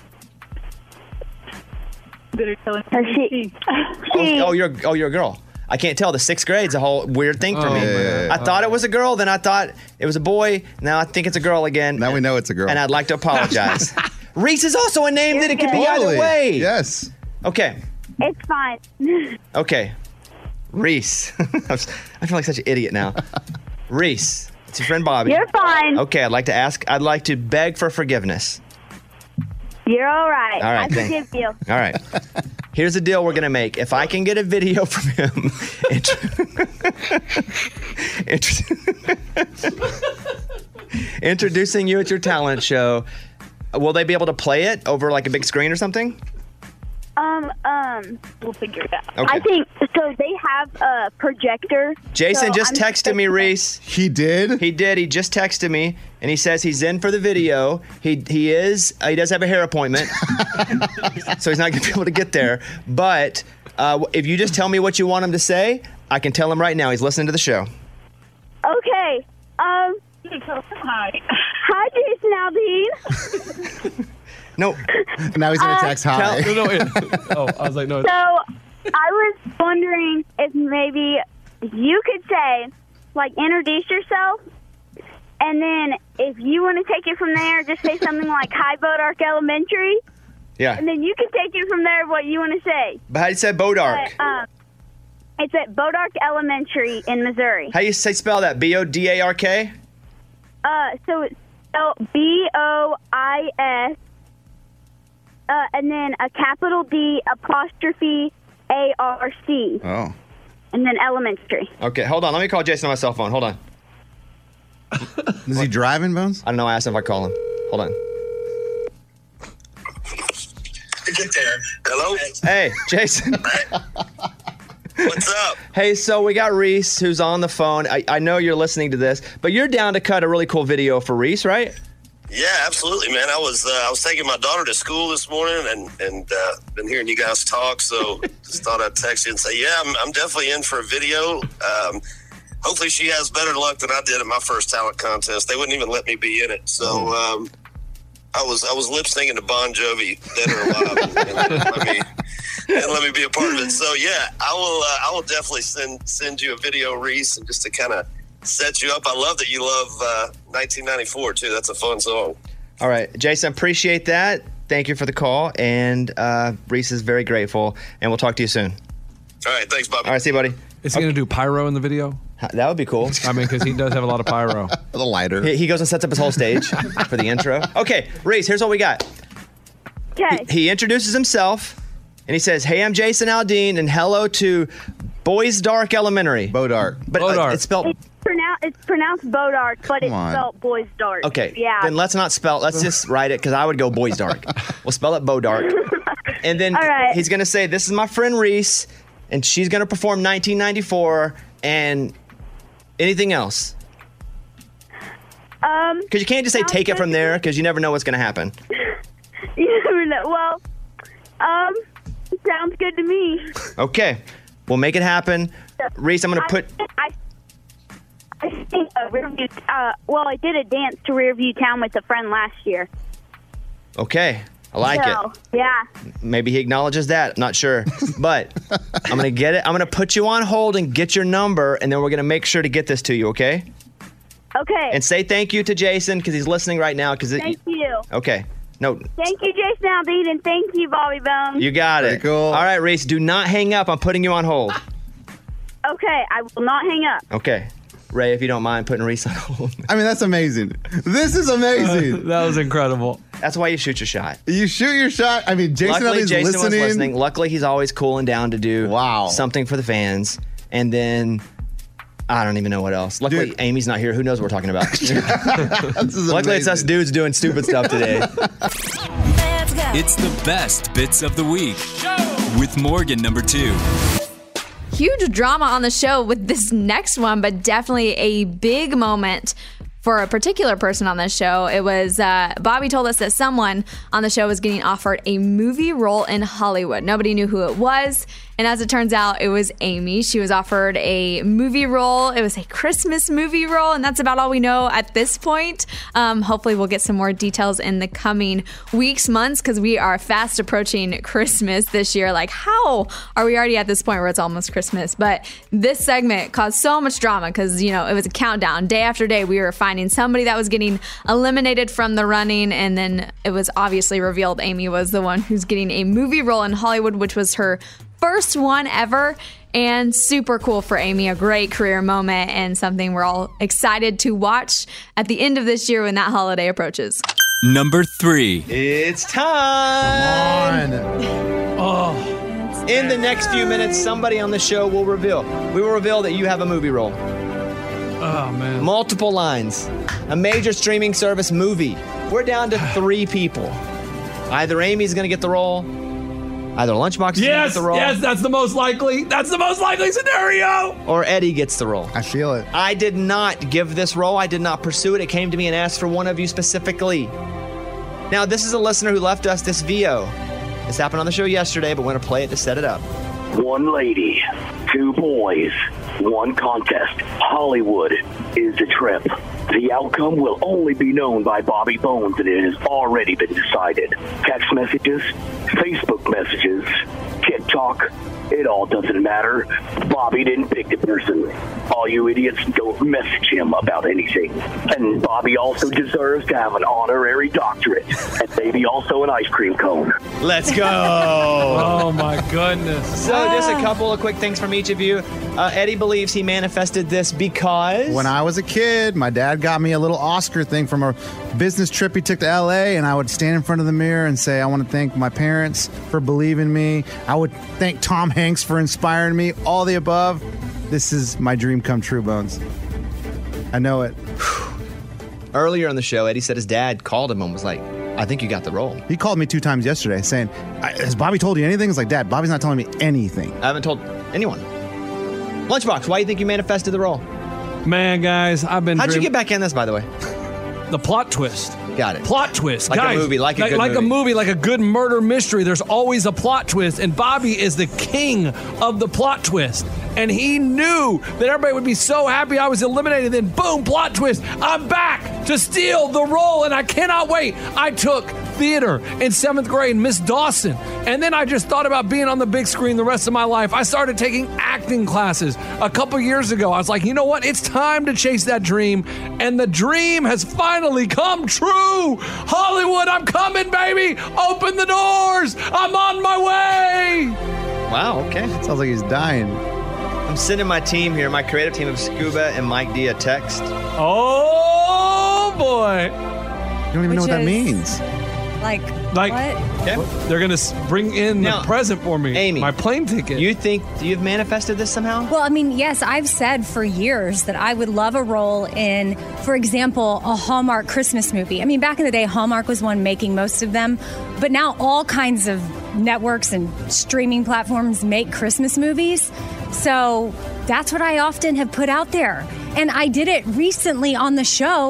Oh, you're a girl. I can't tell. The 6th grade's a whole weird thing for me. Yeah. I thought it was a girl, then I thought it was a boy. Now I think it's a girl again. Now we know it's a girl. And I'd like to apologize. Reese is also a name that it could be either way. Yes. Okay. It's fine. Okay. Reese. I feel like such an idiot now. Reese. It's your friend Bobby. You're fine. Okay, I'd like to beg for forgiveness. You're all right. All right, I forgive you. All right. Here's the deal we're going to make. If I can get a video from him introducing you at your talent show, will they be able to play it over like a big screen or something? We'll figure it out. Okay. I think so. They have a projector. Jason so just texted me, Reese. He did? He did. He just texted me, and he says he's in for the video. He does have a hair appointment, so he's not going to be able to get there. But if you just tell me what you want him to say, I can tell him right now. He's listening to the show. Okay. Hi. Hi, Jason Aldean. No. Now he's going to text hi. I was like, no. So I was wondering if maybe you could say, like, introduce yourself, and then if you want to take it from there, just say something like, hi, Bodart Elementary. Yeah. And then you can take it from there what you want to say. But how do you say Bodark? It's at Bodart Elementary in Missouri. How do you spell that? B-O-D-A-R-K? So it's spelled B-O-I-S, and then a capital D apostrophe A-R-C. Oh. And then elementary. Okay, hold on. Let me call Jason on my cell phone. Hold on. Is he driving, Bones? I don't know. I asked him if I call him. Hold on. Get there. Hello? Hey, Jason. What's up? Hey, so we got Reese who's on the phone. I know you're listening to this, but you're down to cut a really cool video for Reese, right? Yeah, absolutely, man. I was taking my daughter to school this morning and been hearing you guys talk, so just thought I'd text you and say, yeah, I'm definitely in for a video. Hopefully she has better luck than I did at my first talent contest. They wouldn't even let me be in it, so I was lip syncing to Bon Jovi, Dead or Alive, and let me be a part of it. So yeah, I will definitely send you a video, Reese, and just to kind of set you up. I love that you love 1994 too. That's a fun song. All right, Jason, appreciate that. Thank you for the call, and Reese is very grateful, and we'll talk to you soon. All right, thanks, Bobby. All right, see you, buddy. Is he going to do pyro in the video? That would be cool. I mean, because he does have a lot of pyro. The lighter. He goes and sets up his whole stage for the intro. Okay, Reese, here's what we got. Okay. He introduces himself, and he says, hey, I'm Jason Aldean, and hello to Boys Dark Elementary. Bodart. But it's spelled... It's pronounced Bodart, but it's spelled Boys Dark. Okay. Yeah. Then let's just write it, because I would go Boys Dark. We'll spell it Bodark. And then he's going to say, this is my friend Reese, and she's going to perform 1994, and anything else. Because you can't just say take it from there, because you never know what's going to happen. You never know. Well, sounds good to me. Okay, we'll make it happen. Reese, I'm going to put... I think I did a dance to Rearview Town with a friend last year. Okay, I like it. Yeah. Maybe he acknowledges that. Not sure. But I'm going to get it. I'm going to put you on hold and get your number, and then we're going to make sure to get this to you, okay? Okay. And say thank you to Jason, because he's listening right now. Thank you. Okay. No. Thank you, Jason Aldean, and thank you, Bobby Bones. You got it. Cool. All right, Reese, do not hang up. I'm putting you on hold. Okay, I will not hang up. Okay. Ray, if you don't mind putting Reese on hold. I mean, that's amazing. This is amazing. That was incredible. That's why you shoot your shot. You shoot your shot. I mean, Jason Luckily, Aldean's Jason listening. was listening. Luckily, he's always cooling down to do something for the fans. And then, I don't even know what else. Luckily, Amy's not here. Who knows what we're talking about? Luckily, it's us dudes doing stupid stuff today. It's the best bits of the week with Morgan number 2. Huge drama on the show with this next one, but definitely a big moment for a particular person on this show. It was Bobby told us that someone on the show was getting offered a movie role in Hollywood. Nobody knew who it was. And as it turns out, it was Amy. She was offered a movie role. It was a Christmas movie role, and that's about all we know at this point. Hopefully, we'll get some more details in the coming weeks, months, because we are fast approaching Christmas this year. Like, how are we already at this point where it's almost Christmas? But this segment caused so much drama because, you know, it was a countdown. Day after day, we were finding somebody that was getting eliminated from the running, and then it was obviously revealed Amy was the one who's getting a movie role in Hollywood, which was her first one ever, and super cool for Amy. A great career moment and something we're all excited to watch at the end of this year when that holiday approaches. Number 3. It's time. In the next few minutes, somebody on the show will reveal. We will reveal that you have a movie role. Oh, man. Multiple lines. A major streaming service movie. We're down to 3 people. Either Amy's going to get the role, either Lunchbox is going to get the role. Yes, that's the most likely. That's the most likely scenario. Or Eddie gets the role. I feel it. I did not give this role. I did not pursue it. It came to me and asked for one of you specifically. Now, this is a listener who left us this VO. This happened on the show yesterday, but we're going to play it to set it up. 1 lady, 2 boys, 1 contest. Hollywood is the trip. The outcome will only be known by Bobby Bones, and it has already been decided. Text messages, Facebook messages, TikTok, it all doesn't matter. Bobby didn't pick the person. All you idiots don't message him about anything. And Bobby also deserves to have an honorary doctorate, and maybe also an ice cream cone. Let's go. Oh, my goodness. So just a couple of quick things from each of you. Eddie believes he manifested this because... When I was a kid, my dad got me a little Oscar thing from a business trip he took to L.A., and I would stand in front of the mirror and say, I want to thank my parents for believing me. I would thank Tom Hanks for inspiring me. All the above. This is my dream come true, Bones. I know it. Earlier on the show, Eddie said his dad called him and was like, I think you got the role. He called me 2 times yesterday saying, has Bobby told you anything? It's like, Dad, Bobby's not telling me anything. I haven't told anyone. Lunchbox, why do you think you manifested the role? Man, guys, I've been... How'd you get back in this, by the way? The plot twist. Got it. Plot twist. Like guys, a movie, like a good movie. a movie, like a good murder mystery. There's always a plot twist, and Bobby is the king of the plot twist. And he knew that everybody would be so happy I was eliminated. Then, boom, plot twist. I'm back to steal the role, and I cannot wait. I took theater in 7th grade, Miss Dawson. And then I just thought about being on the big screen the rest of my life. I started taking acting classes a couple years ago. I was like, you know what? It's time to chase that dream. And the dream has finally come true. Hollywood, I'm coming, baby. Open the doors. I'm on my way. Wow, okay. Sounds like he's dying. I'm sending my team here, my creative team of Scuba and Mike D, a text. Oh, boy. You don't even know what that means. Like what? Okay. They're going to bring in the present for me. Amy. My plane ticket. You think you've manifested this somehow? Well, I mean, yes, I've said for years that I would love a role in, for example, a Hallmark Christmas movie. I mean, back in the day, Hallmark was one making most of them. But now all kinds of networks and streaming platforms make Christmas movies. So that's what I often have put out there. And I did it recently on the show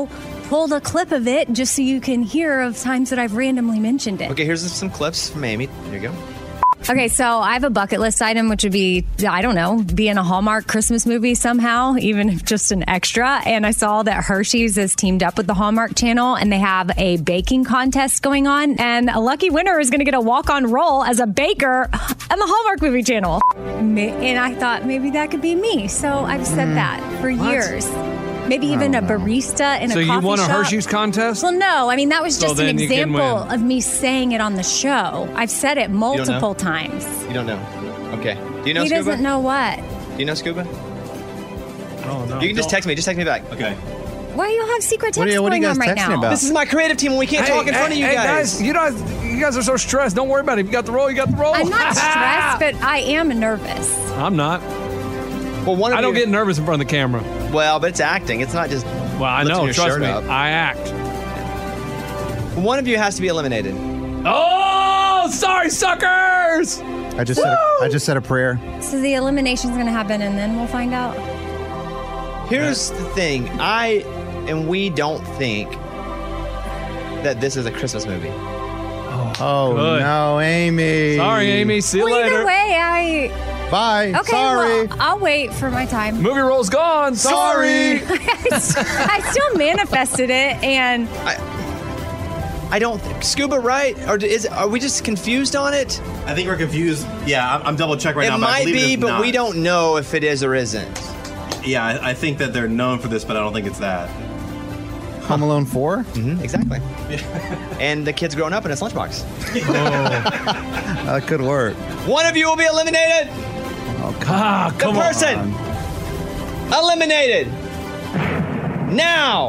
pulled a clip of it just so you can hear of times that I've randomly mentioned it. Okay, here's some clips from Amy. Here you go. Okay, so I have a bucket list item, which would be, I don't know, be in a Hallmark Christmas movie somehow, even if just an extra. And I saw that Hershey's is teamed up with the Hallmark Channel, and they have a baking contest going on. And a lucky winner is going to get a walk-on role as a baker on the Hallmark Movie Channel. And I thought maybe that could be me. So I've said that for years. Maybe even a barista in a coffee shop. So you won a Hershey's contest? Well, no. I mean, that was So just an then you can example win. of me saying it on the show. I've said it multiple times. You don't know. Okay. Do you know He Scuba? doesn't know what. Do you know Scuba? Oh, no. You can just text me. Just text me back. Okay. Why do you have secret text going on right now? This is my creative team and we can't talk in front of you guys. You guys are so stressed. Don't worry about it. If you got the role, you got the role. I'm not stressed, but I am nervous. I'm not. Well, I don't get nervous in front of the camera. Well, but it's acting. It's not just. Well, I lifting know. your Trust shirt me. up. I act. One of you has to be eliminated. Oh, sorry, suckers! I just said a prayer. So the elimination's going to happen, and then we'll find out. Here's the thing. I and we don't think that this is a Christmas movie. Oh, Good. no, Amy. Sorry, Amy. See you Well, later. either way, Bye. Okay, Sorry. well, I'll wait for my time. Movie role's gone. Sorry. I still manifested it, and I don't Scuba, right? Or are we just confused on it? I think we're confused. Yeah, I'm double check right now. It but I might believe be, it's but not. we don't know if it is or isn't. Yeah, I think that they're known for this, but I don't think it's that. Home Alone 4? Mm-hmm, exactly. And the kid's growing up in his lunchbox. That could work. One of you will be eliminated. Oh, The person eliminated now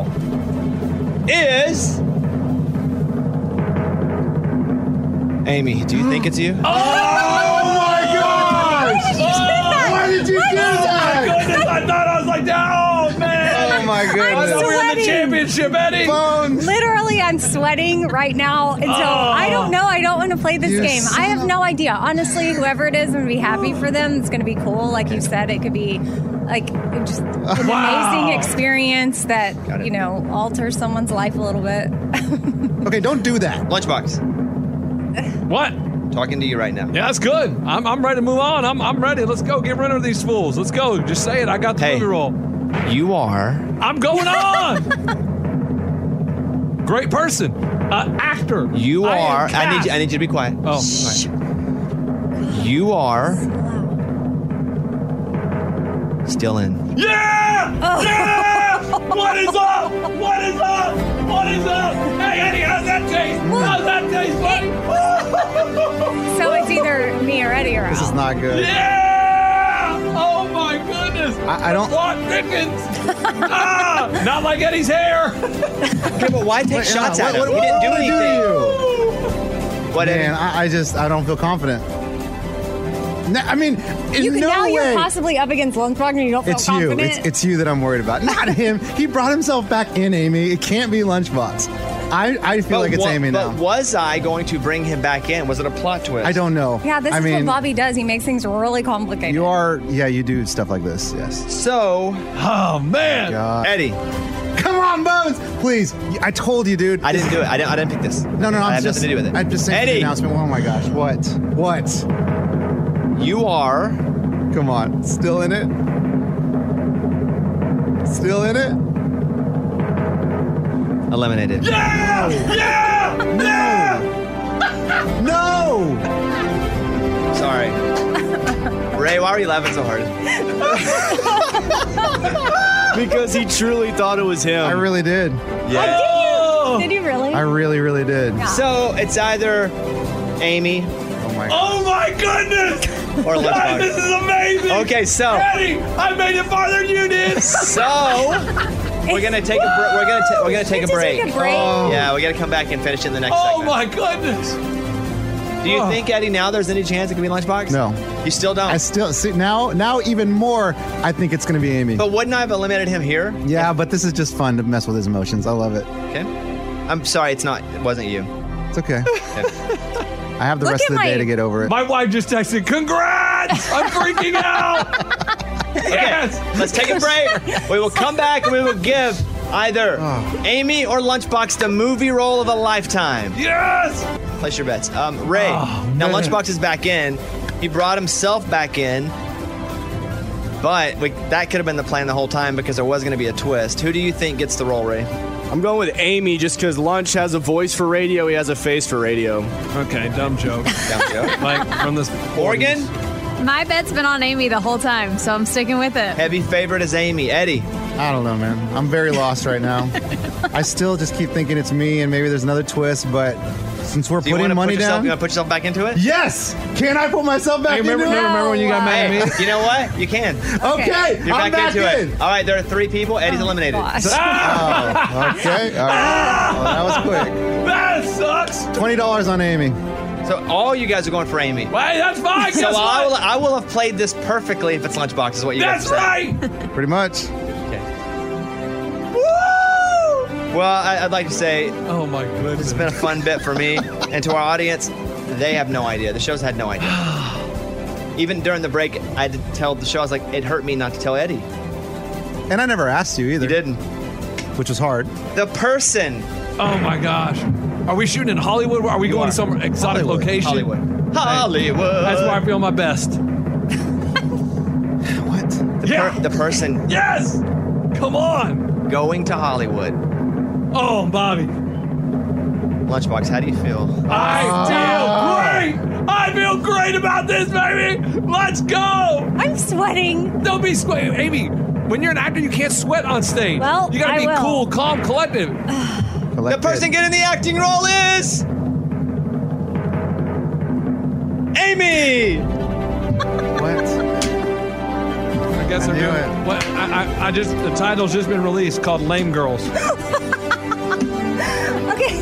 is Amy. Do you think it's you? Oh my gosh! Why did you do that? Oh my goodness! I thought I was like, oh man! Oh my goodness! I thought we were in the championship, Eddie. literally, I'm sweating right now. And so I don't know. I don't want to play this game. I have no idea. Honestly, whoever it is, I'm going to be happy for them. It's going to be cool. Like you said, it could be like just an amazing experience that, you know, alters someone's life a little bit. Okay, don't do that. Lunchbox. What? Talking to you right now. Yeah, that's good. I'm ready to move on. I'm ready. Let's go. Get rid of these fools. Let's go. Just say it. I got the movie role. You are. I'm going on. Great person. Actor. You are. am I need cast. you to be quiet. Oh. You are. Still in. Yeah! Yeah! What is up? What is up? What is up? Hey, Eddie, how's that taste? How's that taste, buddy? So it's either me or Eddie or This is not good. Yeah! Oh my goodness! I don't- Plot thickens. Not like Eddie's hair. Okay, but why take shots at him? What He didn't do did I anything. to you? What, Eddie? Man, I don't feel confident. I mean, in no now way. you're possibly up against Lunchbox and you don't feel It's you. confident. It's you that I'm worried about. Not him. He brought himself back in, Amy. It can't be Lunchbox. I feel like it's Amy now. But was I going to bring him back in? Was it a plot twist? I don't know. Yeah, this I is mean, what Bobby does. He makes things really complicated. You are, you do stuff like this, yes. So, oh man, Eddie, come on, Bones, please. I told you, dude. I didn't do it. I didn't pick this. No, I I'm have just, nothing to do with it. I'm just saying the Eddie, announcement. Oh my gosh, what? You are. Come on, still in it? Still in it? Eliminated. Yeah! Yeah! No! Sorry. Ray, why are you laughing so hard? Because he truly thought it was him. I really did. Yeah. Did you really? I really, really did. So it's either Amy. Oh my goodness! Or God, Lunchbox. this is amazing. Okay, so Eddie, I made it farther than you did. So we're gonna take a break. We're gonna take a break. Take a break. Oh. Yeah, we gotta come back and finish in the next Oh segment. my goodness! Do you think, Eddie, now there's any chance it could be Lunchbox? No. You still don't? I still see now even more. I think it's gonna be Amy. But wouldn't I have eliminated him here? Yeah, but this is just fun to mess with his emotions. I love it. Okay. I'm sorry, it wasn't you. It's okay. I have the Look rest at of the day my- to get over it. My wife just texted, "Congrats! I'm freaking out." Yes. Let's take a break. We will come back and we will give Either Amy or Lunchbox, the movie role of a lifetime. Yes! Place your bets. Ray, now Lunchbox is back in. He brought himself back in. But that could have been the plan the whole time because there was going to be a twist. Who do you think gets the role, Ray? I'm going with Amy just because Lunch has a voice for radio. He has a face for radio. Okay, dumb joke. Dumb joke. Like from this. Morgan? My bet's been on Amy the whole time, so I'm sticking with it. Heavy favorite is Amy. Eddie? I don't know, man. I'm very lost right now. I still just keep thinking it's me and maybe there's another twist, but since we're putting money down. You want to put yourself back into it? Yes! Can I put myself back into it? Remember when you got mad at me? You know what? You can. Okay, You're I'm back into in. it. All right, there are 3 people. Eddie's eliminated. Oh, okay. All right. Well, that was quick. That sucks. $20 on Amy. So all you guys are going for Amy. Wait, that's fine. So I will have played this perfectly if it's Lunchbox, is what you guys That's said. right. Pretty much. Well, I'd like to say, oh my goodness, it's been a fun bit for me, and to our audience, they have no idea. The shows had no idea. Even during the break, I had to tell the show. I was like, it hurt me not to tell Eddie. And I never asked you either. You didn't, which was hard. The person. Oh my gosh, are we shooting in Hollywood? Or are we going to some exotic location? Hollywood. That's where I feel my best. What? The person. Yes. Come on. Going to Hollywood. Oh, Bobby. Lunchbox, how do you feel? I feel great. I feel great about this, baby. Let's go. I'm sweating. Don't be sweating. Amy, when you're an actor, you can't sweat on stage. Well, you gotta I be will. cool, calm, collective. The person getting the acting role is Amy. What? I guess they're knew doing it. What? I just the title's just been released called Lame Girls. Okay.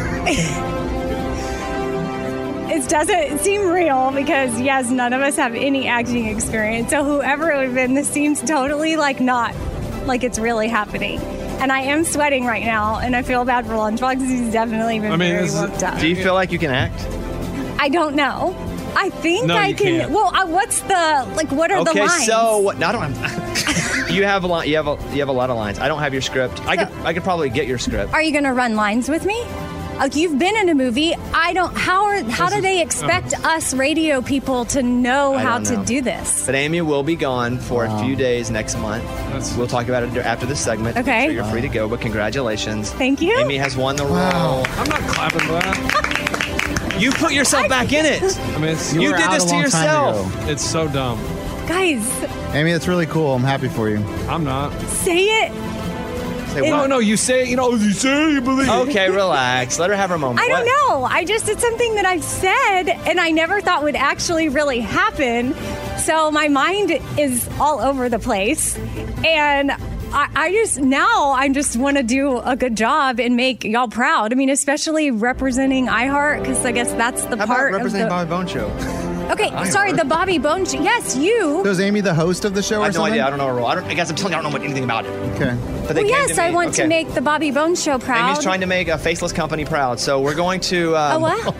It doesn't seem real because, yes, none of us have any acting experience. So whoever it would have been, this seems totally not like it's really happening. And I am sweating right now, and I feel bad for Lunchbox because he's definitely been very worked up. Do you feel like you can act? I don't know. I think No, I you can. can't. Well, what's the what are the lines? Okay, so what? No, I don't have. You have a lot. You have a lot of lines. I don't have your script. I could probably get your script. Are you going to run lines with me? Like, you've been in a movie. I don't. How do they expect us radio people to know I how don't to know. do this? But Amy will be gone for a few days next month. We'll talk about it after this segment. Okay. So you're free to go, but congratulations. Thank you. Amy has won the role. I'm not clapping for that. You put yourself back in it. I mean, You did this to yourself. It's so dumb. Guys, Amy, that's really cool. I'm happy for you. I'm not. say it. No, you say it. You say it. You believe it. Okay, relax. Let her have her moment. I don't know. It's something that I've said and I never thought would actually really happen. So my mind is all over the place. And I just want to do a good job and make y'all proud. I mean, especially representing iHeart, because I guess that's the How part about representing of Bobby Bone Show? Okay, sorry, the Bobby Bone Show. Yes, you. So is Amy the host of the show I or have no something? idea. I don't know her role. I guess I'm telling you, I don't know anything about it. Okay. But they Well, came yes, to me. I want to Okay. make the Bobby Bone Show proud. Amy's trying to make a faceless company proud. So we're going to. A what?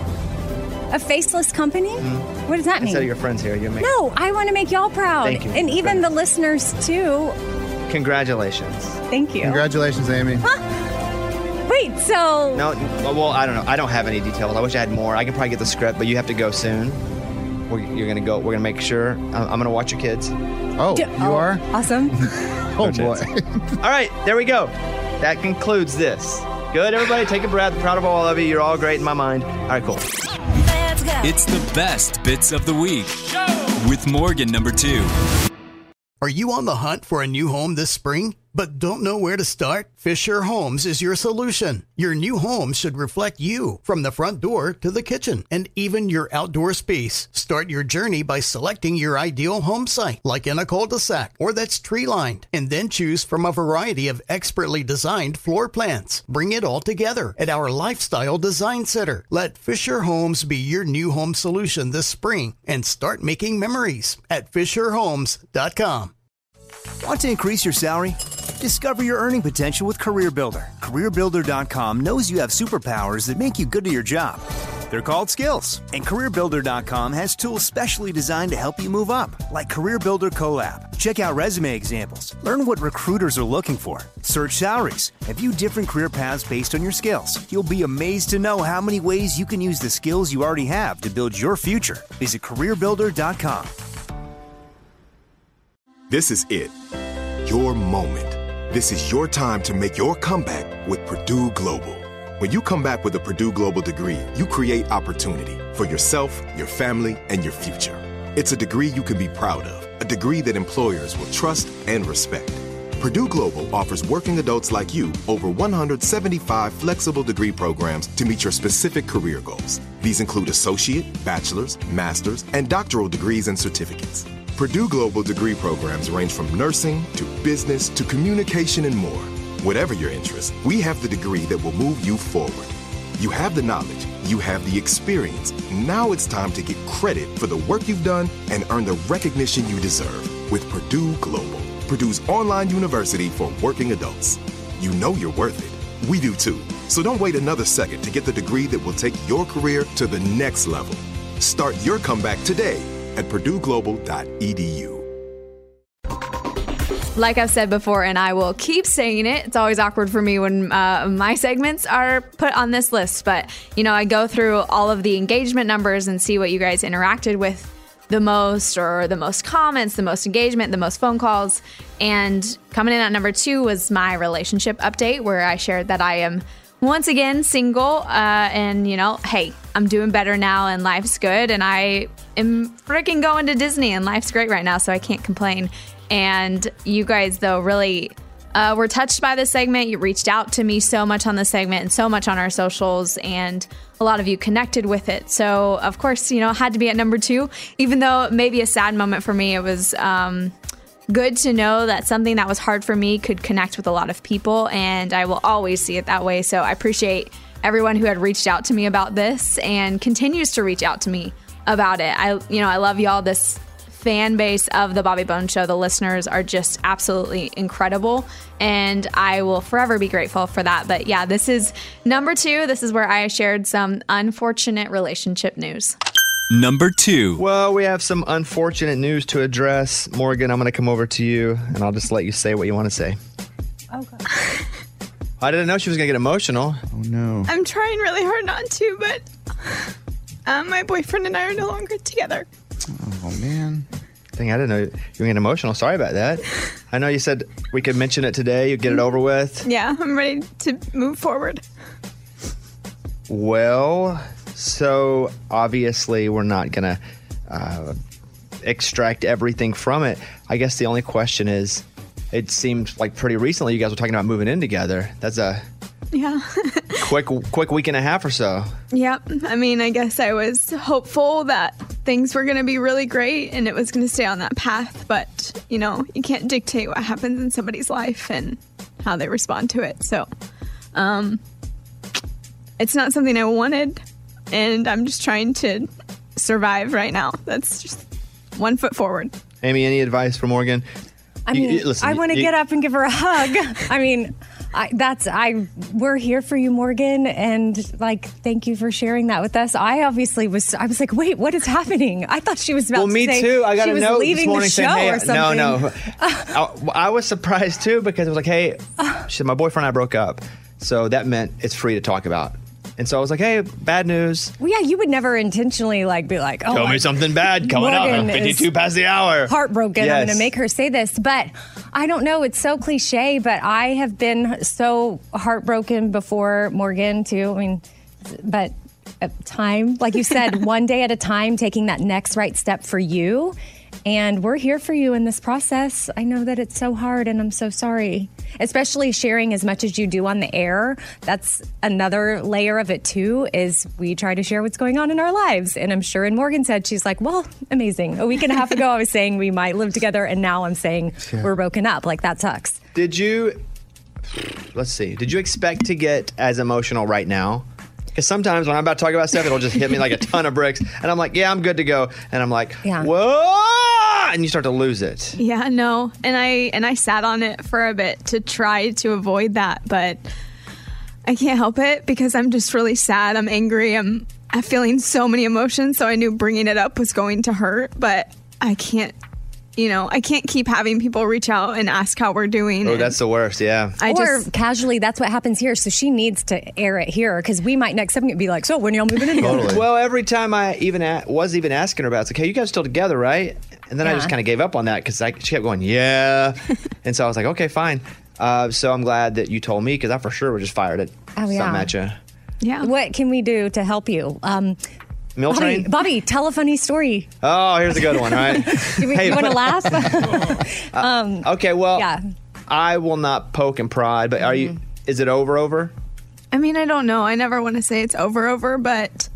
A faceless company? What does that mean? Instead of your friends here, you make. No, I want to make y'all proud. Thank you. And even the listeners, too. Congratulations. Thank you. Congratulations, Amy. Wait, so. No, well, I don't know. I don't have any details. I wish I had more. I can probably get the script, but you have to go soon. You're gonna go. We're gonna make sure. I'm gonna watch your kids. Oh, you are? Awesome. Oh boy. All right, there we go. That concludes this. Good, everybody. Take a breath. Proud of all of you. You're all great in my mind. All right, cool. It's the best bits of the week with Morgan number 2. Are you on the hunt for a new home this spring, but don't know where to start? Fisher Homes is your solution. Your new home should reflect you, from the front door to the kitchen, and even your outdoor space. Start your journey by selecting your ideal home site, like in a cul-de-sac or that's tree-lined, and then choose from a variety of expertly designed floor plans. Bring it all together at our Lifestyle Design Center. Let Fisher Homes be your new home solution this spring and start making memories at FisherHomes.com. Want to increase your salary? Discover your earning potential with CareerBuilder. CareerBuilder.com knows you have superpowers that make you good at your job. They're called skills. And CareerBuilder.com has tools specially designed to help you move up, like Career Builder Collab. Check out resume examples. Learn what recruiters are looking for. Search salaries. And view different career paths based on your skills. You'll be amazed to know how many ways you can use the skills you already have to build your future. Visit CareerBuilder.com. This is it. Your moment. This is your time to make your comeback with Purdue Global. When you come back with a Purdue Global degree, you create opportunity for yourself, your family, and your future. It's a degree you can be proud of, a degree that employers will trust and respect. Purdue Global offers working adults like you over 175 flexible degree programs to meet your specific career goals. These include associate, bachelor's, master's, and doctoral degrees and certificates. Purdue Global degree programs range from nursing to business to communication and more. Whatever your interest, we have the degree that will move you forward. You have the knowledge, you have the experience. Now it's time to get credit for the work you've done and earn the recognition you deserve with Purdue Global, Purdue's online university for working adults. You know you're worth it. We do too. So don't wait another second to get the degree that will take your career to the next level. Start your comeback today at purdueglobal.edu. Like I've said before, and I will keep saying it, it's always awkward for me when my segments are put on this list. But, you know, I go through all of the engagement numbers and see what you guys interacted with the most, or the most comments, the most engagement, the most phone calls. And coming in at number 2 was my relationship update, where I shared that I am once again single. And, you know, hey, I'm doing better now and life's good. And I am freaking going to Disney and life's great right now, so I can't complain. And you guys, though, really were touched by this segment. You reached out to me so much on the segment and so much on our socials, and a lot of you connected with it. So, of course, you know, it had to be at number 2, even though it may be a sad moment for me. It was good to know that something that was hard for me could connect with a lot of people, and I will always see it that way. So I appreciate everyone who had reached out to me about this and continues to reach out to me about it. I love y'all. This fan base of the Bobby Bones Show, the listeners are just absolutely incredible, and I will forever be grateful for that. But yeah, this is number 2. This is where I shared some unfortunate relationship news. Number 2. Well, we have some unfortunate news to address. Morgan, I'm going to come over to you, and I'll just let you say what you want to say. Okay. I didn't know she was going to get emotional. Oh, no. I'm trying really hard not to, but my boyfriend and I are no longer together. Oh, man. Dang, I didn't know you were getting emotional. Sorry about that. I know you said we could mention it today. You'd get it over with. Yeah, I'm ready to move forward. Well, so obviously we're not going to extract everything from it. I guess the only question is, it seems like pretty recently you guys were talking about moving in together. That's a quick week and a half or so. Yep. I mean, I guess I was hopeful that things were going to be really great and it was going to stay on that path. But, you know, you can't dictate what happens in somebody's life and how they respond to it. So it's not something I wanted, and I'm just trying to survive right now. That's just one foot forward. Amy, any advice for Morgan? I mean, I want to get up and give her a hug. I mean, we're here for you, Morgan, and thank you for sharing that with us. I was like, wait, what is happening? I thought she was about to say me too. I got a note this morning saying, hey, or something. No. I was surprised too, because it was like, hey, she said, my boyfriend and I broke up. So that meant it's free to talk about. And so I was like, hey, bad news. Well, yeah, you would never intentionally be like, oh, tell me something bad coming up. I'm 52 past the hour. Heartbroken. Yes. I'm going to make her say this. But I don't know. It's so cliche, but I have been so heartbroken before, Morgan, too. I mean, but time, like you said, one day at a time, taking that next right step for you. And we're here for you in this process. I know that it's so hard, and I'm so sorry. Especially sharing as much as you do on the air. That's another layer of it, too, is we try to share what's going on in our lives. And I'm sure in Morgan's head, she's like, well, amazing. A week and a half ago, I was saying we might live together, and now I'm saying we're broken up. That sucks. Did you expect to get as emotional right now? Because sometimes when I'm about to talk about stuff, it'll just hit me like a ton of bricks. And I'm like, yeah, I'm good to go. And I'm like, whoa! And you start to lose it. Yeah, no. And I sat on it for a bit to try to avoid that. But I can't help it because I'm just really sad. I'm angry. I'm I'm feeling so many emotions, so I knew bringing it up was going to hurt, but I can't, I can't keep having people reach out and ask how we're doing. Oh, that's the worst, yeah. Casually, that's what happens here. So she needs to air it here because we might next time be like, so when are y'all moving in together? Well, every time I was even asking her about it, it's like, hey, you guys still together, right? And then I just kind of gave up on that because she kept going, yeah. And so I was like, okay, fine. So I'm glad that you told me because I for sure would just fired it. Oh, yeah. Something at you. Yeah. What can we do to help you? Meal train? Bobby, tell a funny story. Oh, here's a good one, all right? You want to laugh? Okay, well, I will not poke and prod, but is it over? I mean, I don't know. I never want to say it's over, but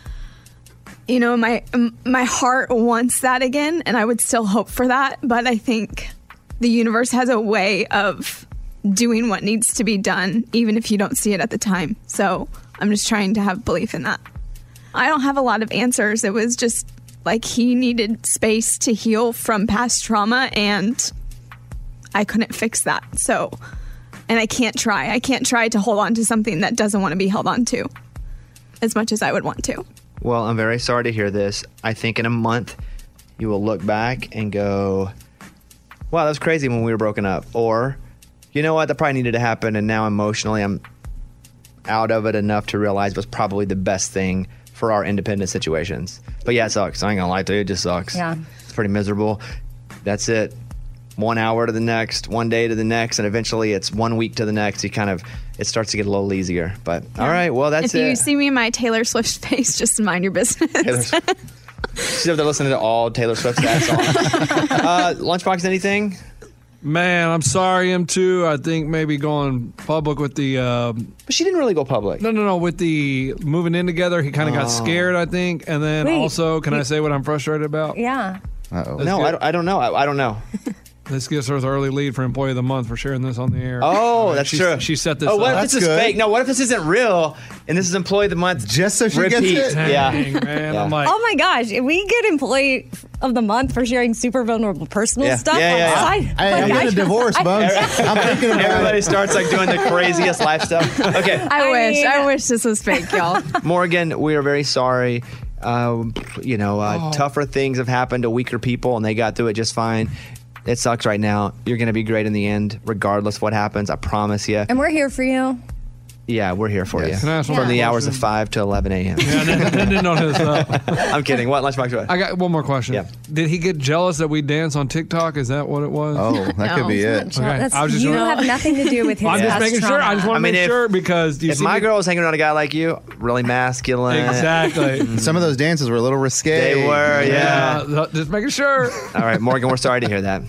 my heart wants that again, and I would still hope for that. But I think the universe has a way of doing what needs to be done, even if you don't see it at the time. So I'm just trying to have belief in that. I don't have a lot of answers. It was just like he needed space to heal from past trauma, and I couldn't fix that. So, and I can't try. I can't try to hold on to something that doesn't want to be held on to as much as I would want to. Well, I'm very sorry to hear this. I think in a month you will look back and go, wow, that was crazy when we were broken up. Or, you know what, that probably needed to happen, and now emotionally I'm out of it enough to realize it was probably the best thing for our independent situations. But yeah, it sucks. I ain't gonna lie to you, it just sucks. Yeah. It's pretty miserable. That's it. 1 hour to the next, 1 day to the next, and eventually it's 1 week to the next. It starts to get a little easier. But all right, well, that's if it. If you see me in my Taylor Swift face, just mind your business. She's up there listening to all Taylor Swift's sad songs. Lunchbox, anything? Man, I'm sorry, M2. I think maybe going public with the... But she didn't really go public. No. With the moving in together, he kind of got scared, I think. And then also, can I say what I'm frustrated about? Yeah. Uh-oh. No, I don't know. I don't know. This gives her the early lead for Employee of the Month for sharing this on the air. Oh, that's true. She set this up. Oh, what if this this is fake? No, what if this isn't real and this is Employee of the Month? Just so she repeat. gets it? Dang, man. Yeah. I'm like, oh my gosh, if we get Employee of the Month for sharing super vulnerable personal stuff. I'm getting a divorce, Bugs. I'm thinking about Everybody it. starts like doing the craziest life stuff. Okay. I wish this was fake, y'all. Morgan, we are very sorry. Tougher things have happened to weaker people, and they got through it just fine. It sucks right now. You're going to be great in the end, regardless of what happens. I promise you. And we're here for you. Yeah, we're here for you. Can I ask one From the more hours question? of 5 to 11 a.m. I'm kidding. What? Lunchbox? I got one more question. Yeah. Did he get jealous that we dance on TikTok? Is that what it was? Oh, that could be it. You have nothing to do with his I'm just making sure. I just want to make sure because if my girl was hanging around a guy like you, really masculine. Exactly. Some of those dances were a little risque. They were, yeah. Just making sure. All right, Morgan, we're sorry to hear that.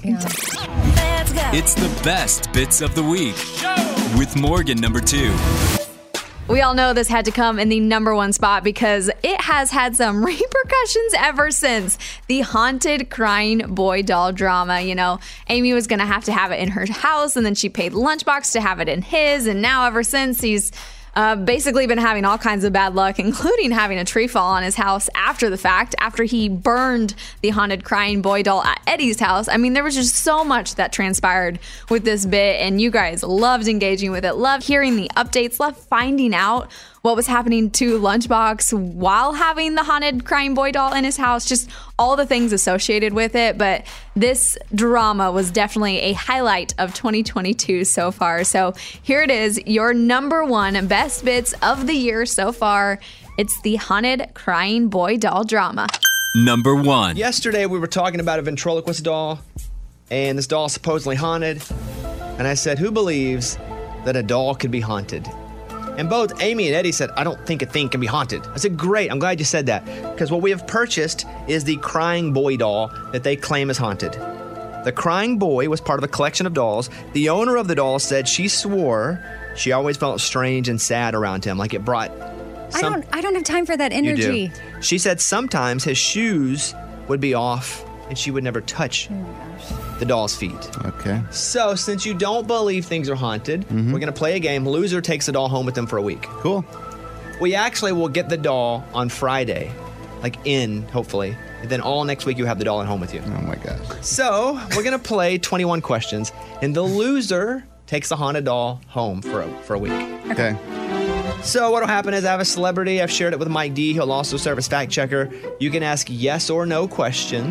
It's the best bits of the week with Morgan number 2. We all know this had to come in the number 1 spot because it has had some repercussions ever since the haunted crying boy doll drama. Amy was going to have it in her house, and then she paid Lunchbox to have it in his, and now ever since he's basically been having all kinds of bad luck, including having a tree fall on his house after the fact, after he burned the haunted crying boy doll at Eddie's house. I mean, there was just so much that transpired with this bit, and you guys loved engaging with it, loved hearing the updates, loved finding out what was happening to Lunchbox while having the haunted crying boy doll in his house, just all the things associated with it. But this drama was definitely a highlight of 2022 so far. So here it is, your number 1 best bits of the year so far. It's the haunted crying boy doll drama. Number 1. Yesterday, we were talking about a ventriloquist doll, and this doll is supposedly haunted. And I said, who believes that a doll could be haunted? And both Amy and Eddie said, I don't think a thing can be haunted. I said, great, I'm glad you said that. Because what we have purchased is the crying boy doll that they claim is haunted. The crying boy was part of a collection of dolls. The owner of the doll said she swore she always felt strange and sad around him, like it brought I don't have time for that energy. You do. She said sometimes his shoes would be off and she would never touch the doll's feet. Okay. So, since you don't believe things are haunted, we're going to play a game. Loser takes the doll home with them for a week. Cool. We actually will get the doll on Friday, hopefully. And then all next week you have the doll at home with you. Oh my gosh. So, we're going to play 21 questions, and the loser takes the haunted doll home for a week. Okay. So what'll happen is I have a celebrity. I've shared it with Mike D. He'll also serve as fact checker. You can ask yes or no questions.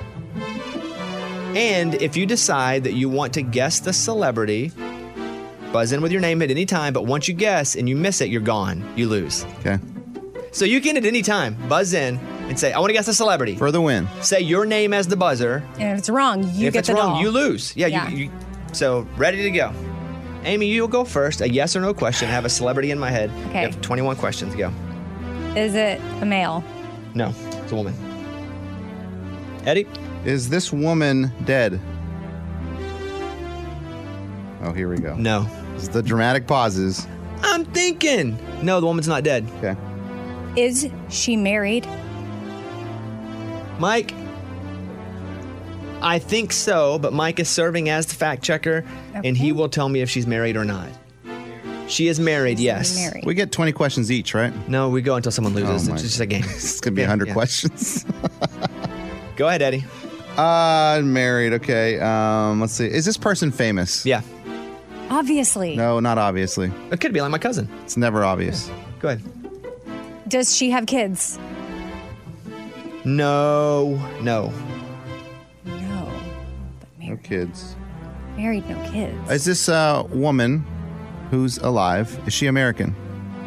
And if you decide that you want to guess the celebrity, buzz in with your name at any time. But once you guess and you miss it, you're gone. You lose. Okay. So you can at any time buzz in and say, I want to guess the celebrity. For the win. Say your name as the buzzer. And if it's wrong, you If get it's the wrong, doll. you lose. Yeah. So ready to go. Amy, you'll go first. A yes or no question. I have a celebrity in my head. Okay. You have 21 questions. Go. Is it a male? No, it's a woman. Eddie? Is this woman dead? Oh, here we go. No. This is the dramatic pauses. I'm thinking. No, the woman's not dead. Okay. Is she married? Mike? I think so, but Mike is serving as the fact checker, and he will tell me if she's married or not. She is married, yes. We get 20 questions each, right? No, we go until someone loses. Oh my It's just a game. It's going to be 100 questions. Go ahead, Eddie. Married, okay. Let's see. Is this person famous? Yeah. Obviously. No, not obviously. It could be like my cousin. It's never obvious. Go ahead. Does she have kids? No. No. No kids. Married, no kids. Is this woman who's alive? Is she American?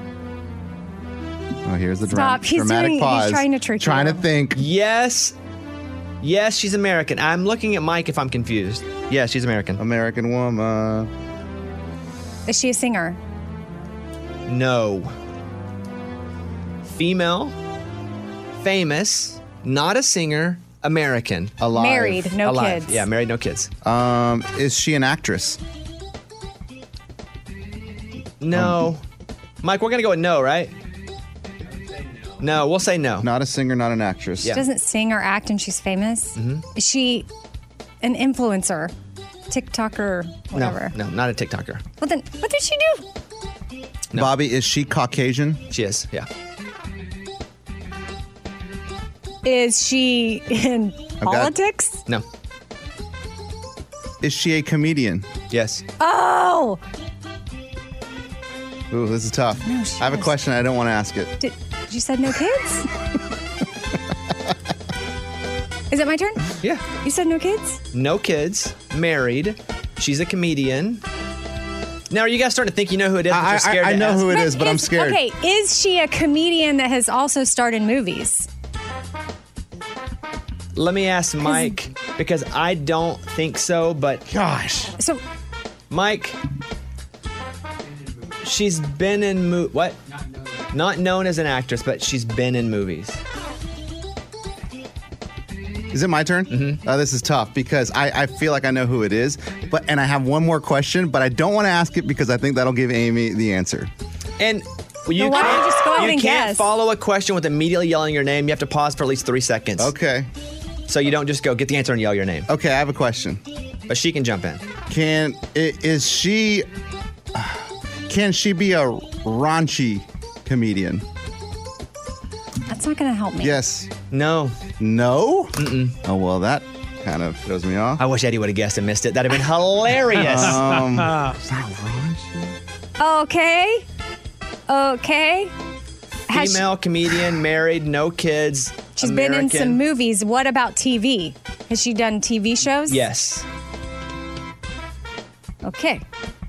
Oh, here's the Stop. He's dramatic doing- he's pause. trying to trick Trying you. to think. Yes. Yes, she's American. I'm looking at Mike if I'm confused. Yeah, she's American. American woman. Is she a singer? No. Female, famous, not a singer, American. Alive. Married, no Alive. kids. Yeah, married, no kids. Is she an actress? No. Mike, we're going to go with no, right? No, we'll say no. Not a singer, not an actress. She doesn't sing or act and she's famous? Mhm. Is she an influencer? TikToker, whatever. No, not a TikToker. Well, then, what did she do? Bobby, is she Caucasian? She is, yeah. Is she in got- politics? No. Is she a comedian? Yes. Oh! Ooh, this is tough. No, she I have a is. question. I don't want to ask it. Did you said no kids? Is it my turn? Yeah. You said no kids? No kids, married. She's a comedian. Now, are you guys starting to think you know who it is? but you're scared I to know ask? who it is, but I'm scared. Okay, is she a comedian that has also starred in movies? Let me ask Mike, because I don't think so, but gosh. So, Mike, she's been in what? Not known as an actress, but she's been in movies. Is it my turn? Mm-hmm. This is tough because I feel like I know who it is, and I have one more question, but I don't want to ask it because I think that'll give Amy the answer. And you Well, why don't you just go ahead and can't guess? follow a question with immediately yelling your name. You have to pause for at least 3 seconds. Okay. So you don't just go get the answer and yell your name. Okay, I have a question. But she can jump in. Can she be a raunchy comedian? That's not going to help me. Yes. No. No? Mm-mm. Oh, well, that kind of throws me off. I wish Eddie would have guessed and missed it. That'd have been hilarious. Okay. Okay. Has Female comedian, married, no kids. She's been in American. some movies. What about TV? Has she done TV shows? Yes. Okay.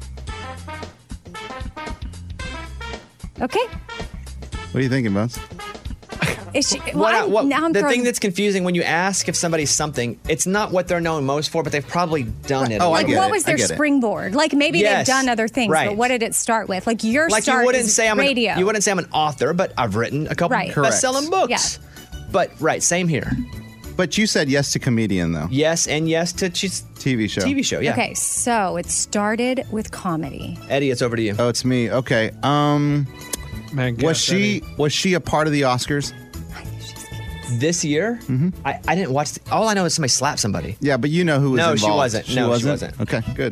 Okay. What are you thinking, Bones? Is she, well, now I'm the throwing- thing that's confusing when you ask if somebody's something, it's not what they're known most for, but they've probably done it. like, what was their springboard? Like, maybe Yes, they've done other things, right. but what did it start with? Like, your Like start you wouldn't is say I'm radio. you wouldn't say I'm an author, but I've written a couple Right. best-selling books. Yeah. But right, same here. But you said yes to comedian, though. Yes, and yes to TV show. TV show, yeah. Okay, so it started with comedy. Eddie, it's over to you. Oh, it's me. Okay. Man, was she a part of the Oscars? This year, I didn't watch. All I know is somebody slapped somebody. Yeah, but you know who was No, involved. she wasn't. No, she wasn't. Okay, good.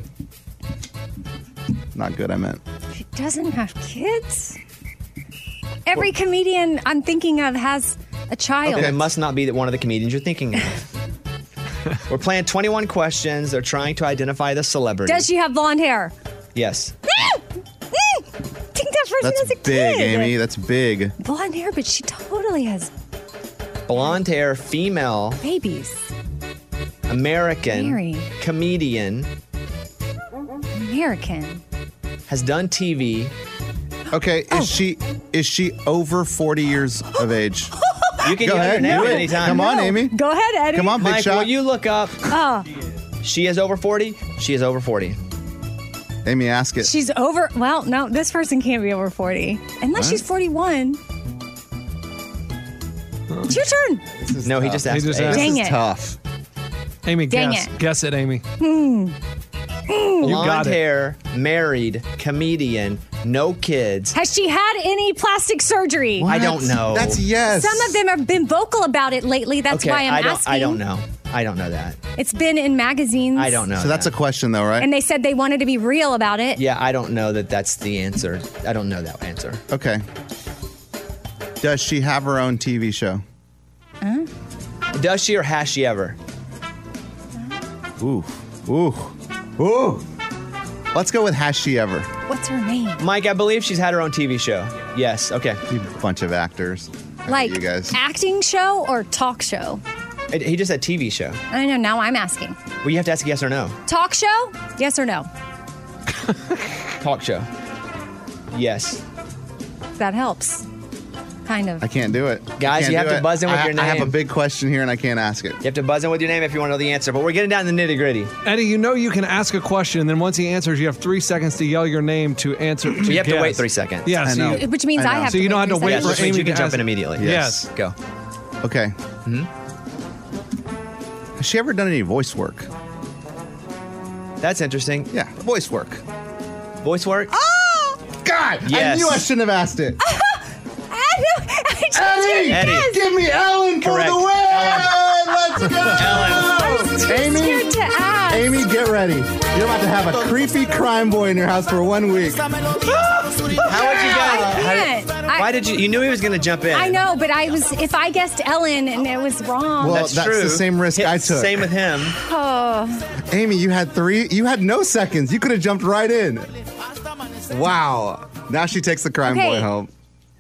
Not good, I meant. She doesn't have kids? Every comedian I'm thinking of has a child. Okay, it must not be that one of the comedians you're thinking of. We're playing 21 questions. They're trying to identify the celebrity. Does she have blonde hair? Yes. Take that person That's has a big, kid. Amy. That's big. Blonde hair, but she totally has Blonde hair, female, babies. American, Mary. comedian, American. has done TV. Okay, is she over 40 years of age? You can Go yell ahead, your name do at it. any time. Come on, Amy. Go ahead, Eddie. Come on, big Mike, shot. will you look up? Oh, She is over 40. She is over 40. Amy, ask it. she's over. Well, no, this person can't be over 40 unless What? she's 41. It's your turn. No, he just asked. He just Amy. asked. Dang This is it. tough. Amy, Dang guess. it. Guess it, Amy. Hmm. You Blonde got it. hair, married, comedian, no kids. Has she had any plastic surgery? I don't know. That's yes. Some of them have been vocal about it lately. That's okay, why I'm asking. I don't know. I don't know that. It's been in magazines. I don't know. So that's a question, though, right? And they said they wanted to be real about it. Yeah, I don't know that that's the answer. I don't know that answer. Okay. Does she have her own TV show? Does she or has she ever? Ooh. Ooh. Ooh. Let's go with has she ever? What's her name? Mike, I believe she's had her own TV show. Yes. Okay. You bunch of actors. Like you guys. acting show or talk show? He just said TV show. I know. Now I'm asking. Well, you have to ask yes or no. Talk show? Yes or no? Talk show. Yes. That helps. Kind of. I can't do it. Guys, Can't you have do to it. buzz in with your I have a name. big question here and I can't ask it. You have to buzz in with your name if you want to know the answer. But we're getting down to the nitty gritty. Eddie, you know you can ask a question, and then once he answers, you have 3 seconds to yell your name to answer. You have to guess. wait 3 seconds. Yeah, I so know. you, Which means I have so to you don't wait have to 3 wait seconds. for Which means Amy you can to jump ask. in immediately. Yes. Go. Okay. Has she ever done any voice work? That's interesting. Yeah, voice work. Voice work? Oh! God! I Yes. knew I shouldn't have asked it. Eddie! Eddie. Give me Ellen for Correct. the win! Let's go! Ellen. Amy, Scared to ask. Amy, get ready. You're about to have a creepy crime boy in your house for 1 week. How would you guys? I can't. Why did you? You knew he was going to jump in. I know, but if I guessed Ellen and it was wrong. Well, That's true. the same risk I took. Same with him. Oh. Amy, you had 3. You had no seconds. You could have jumped right in. Wow. Now she takes the crime Okay. boy home.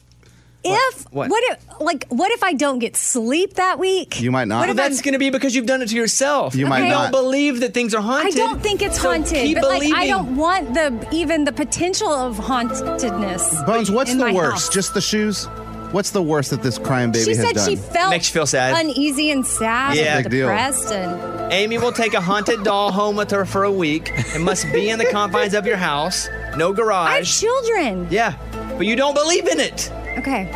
What? What if I don't get sleep that week? You might not. What Well, if that's going to be because you've done it to yourself. You might You not. don't believe that things are I haunted. don't think it's So haunted, keep but like I believing. don't want even the potential of hauntedness. Bones, what's in the my worst? house. Just the shoes? What's the worst that this crime baby She has said done? she felt Makes you feel sad. uneasy and sad, Yeah. and Big deal. depressed, and Amy will take a haunted doll home with her for a week. It must be in the confines of your house. No I have garage. children. Yeah, but you don't believe in it. Okay.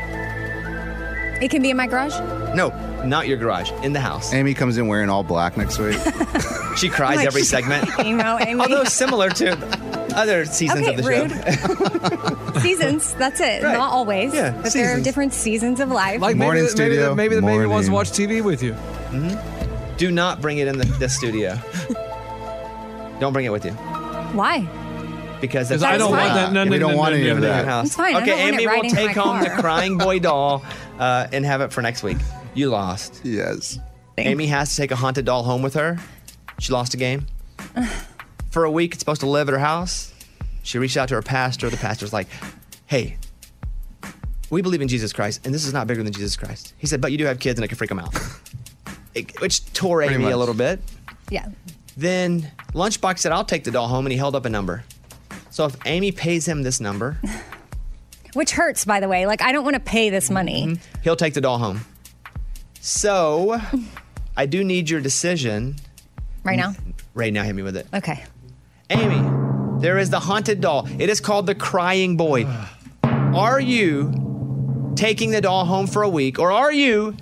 It can be in my garage. No, not your garage. In the house. Amy comes in wearing all black next week. She cries Like, every segment. You know, Amy. Although similar to other seasons Okay, of the rude. Seasons. That's it. Right. Not always. Yeah, but there are seasons. different seasons of life. Like Morning maybe, studio, maybe the baby wants to morning. watch TV with you. show. Do not bring it in the studio. Don't bring it with you. Why? Because Because I don't fine. want that. No, Yeah, no, we don't no, want no, any no, of no. that. house. It's fine. I Okay, don't want Amy it right will in my take home the car. crying boy doll and have it for next week. You lost. Yes. Amy has to take a haunted doll home with her. She lost a game. For a week, it's supposed to live at her house. She reached out to her pastor. The pastor's like, hey, we believe in Jesus Christ, and this is not bigger than Jesus Christ. He said, but you do have kids, and it can freak them out. Which tore Pretty Amy much. a little bit. Yeah. Then Lunchbox said, I'll take the doll home, and he held up a number. So if Amy pays him this number, Which hurts, by the way. Like, I don't want to pay this money. he'll take the doll home. So I do need your decision. Right now? Right now, hit me with it. Okay. Amy, there is the haunted doll. It is called the Crying Boy. Are you taking the doll home for a week, or are you?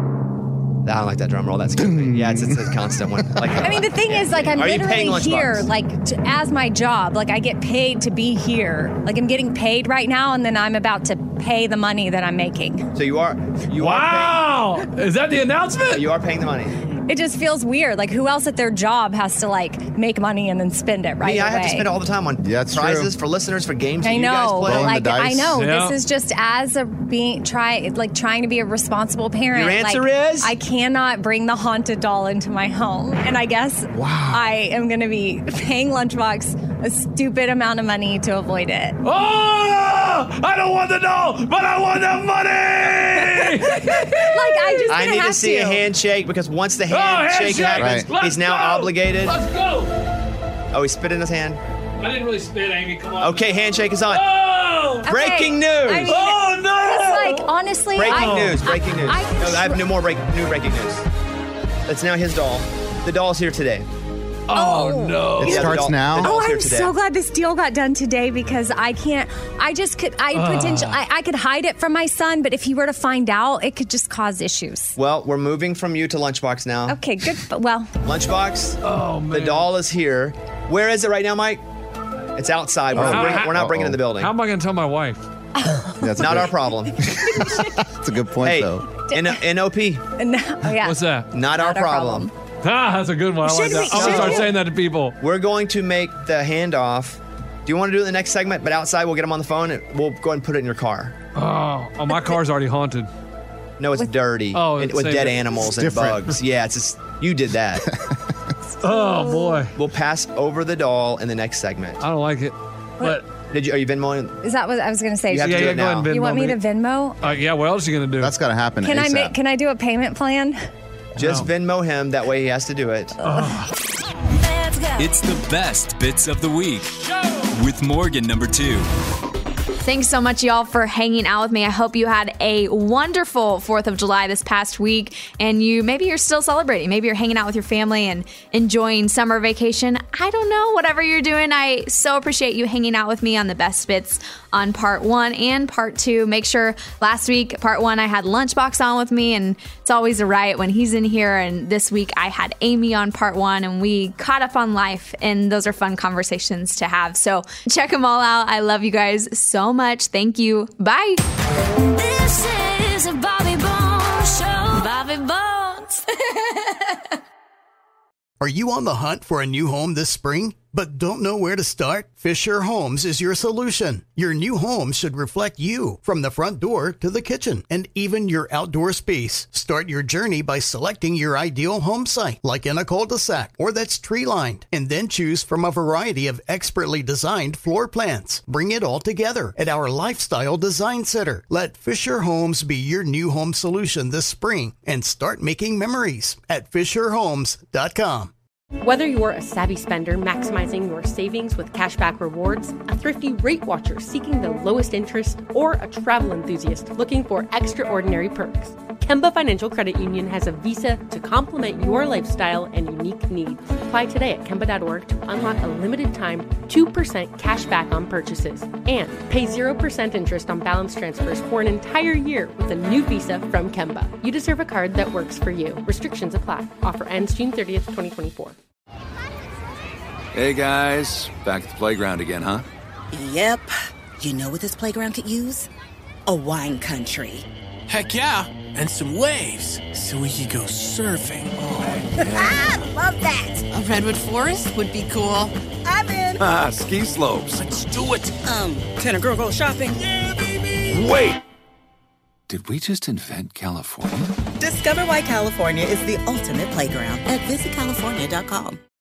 I don't like that drum roll. That's good. Yeah, it's a constant one. Like, I mean, the thing is, like, I'm Are you paying literally Lunchbox? here, like, as my job. Like, I get paid to be here. Like, I'm getting paid right now, and then I'm about to pay the money that I'm making. So you are. Wow! Is that the announcement? You are paying the money. It just feels weird. Like, who else at their job has to, like, make money and then spend it right Me, I away? have to spend it all the time on that's prizes true. for listeners, for games that I you guys know, play. but Rolling like the dice. I know Yeah. this is just as a trying to be a responsible parent. Your answer like, is? I cannot bring the haunted doll into my home, and I guess I am going to be paying Lunchbox a stupid amount of money to avoid it. Oh! I don't want the doll, but I want the money! I need to see a handshake because once the handshake happens, Let's he's now go! obligated. Let's go! Oh, he spit in his hand. I didn't really spit, Amy. Come on. Okay, handshake is on. Oh! Breaking news! I mean, oh no! It's like honestly, Breaking news! Breaking news! I have new breaking news. It's now his doll. The doll's here today. Oh no! It starts now. Oh, I'm so glad this deal got done today because I could hide it from my son, but if he were to find out, it could just cause issues. Well, we're moving from you to Lunchbox now. Okay, good. Well, Lunchbox. Oh man. The doll is here. Where is it right now, Mike? It's outside. We're not bringing it in the building. How am I going to tell my wife? That's not our problem. That's a good point, though. NOP. Oh, yeah. What's that? Not our problem. Ah, that's a good one. I like that. I'm going to start saying that to people. We're going to make the handoff. Do you want to do it in the next segment? But outside, we'll get them on the phone and we'll go ahead and put it in your car. Oh, my car's already haunted. No, it's dirty. Oh, with dead animals and bugs. Yeah, it's just, you did that. Oh boy. We'll pass over the doll in the next segment. I don't like it. But are you Venmoing? Is that what I was going to say? You have to do it now. Go ahead and Venmo You want me to Venmo? Yeah, what else are you going to do? That's got to happen. Can I do a payment plan? Just Venmo him. That way he has to do it. It's the best bits of the week with Morgan number 2. Thanks so much, y'all, for hanging out with me. I hope you had a wonderful 4th of July this past week, and maybe you're still celebrating. Maybe you're hanging out with your family and enjoying summer vacation. I don't know, whatever you're doing. I so appreciate you hanging out with me on the best bits on part 1 and part 2. Make sure last week, part 1, I had Lunchbox on with me, and it's always a riot when he's in here. And this week, I had Amy on part 1, and we caught up on life, and those are fun conversations to have. So check them all out. I love you guys so much. Thank you. Bye. This is a Bobby Bones show. Bobby Bones. Are you on the hunt for a new home this spring, but don't know where to start? Fisher Homes is your solution. Your new home should reflect you, from the front door to the kitchen, and even your outdoor space. Start your journey by selecting your ideal home site, like in a cul-de-sac or that's tree-lined, and then choose from a variety of expertly designed floor plans. Bring it all together at our Lifestyle Design Center. Let Fisher Homes be your new home solution this spring and start making memories at FisherHomes.com. Whether you're a savvy spender maximizing your savings with cashback rewards, a thrifty rate watcher seeking the lowest interest, or a travel enthusiast looking for extraordinary perks, Kemba Financial Credit Union has a visa to complement your lifestyle and unique needs. Apply today at Kemba.org to unlock a limited time 2% cash back on purchases and pay 0% interest on balance transfers for an entire year with a new visa from Kemba. You deserve a card that works for you. Restrictions apply. Offer ends June 30th, 2024. Hey guys, back at the playground again, huh? Yep. You know what this playground could use? A wine country. Heck yeah, and some waves so we could go surfing. Oh, yeah. Love that. A redwood forest would be cool. I'm in. Ski slopes. Let's do it. Can a girl go shopping? Yeah, baby. Wait. Did we just invent California? Discover why California is the ultimate playground at visitcalifornia.com.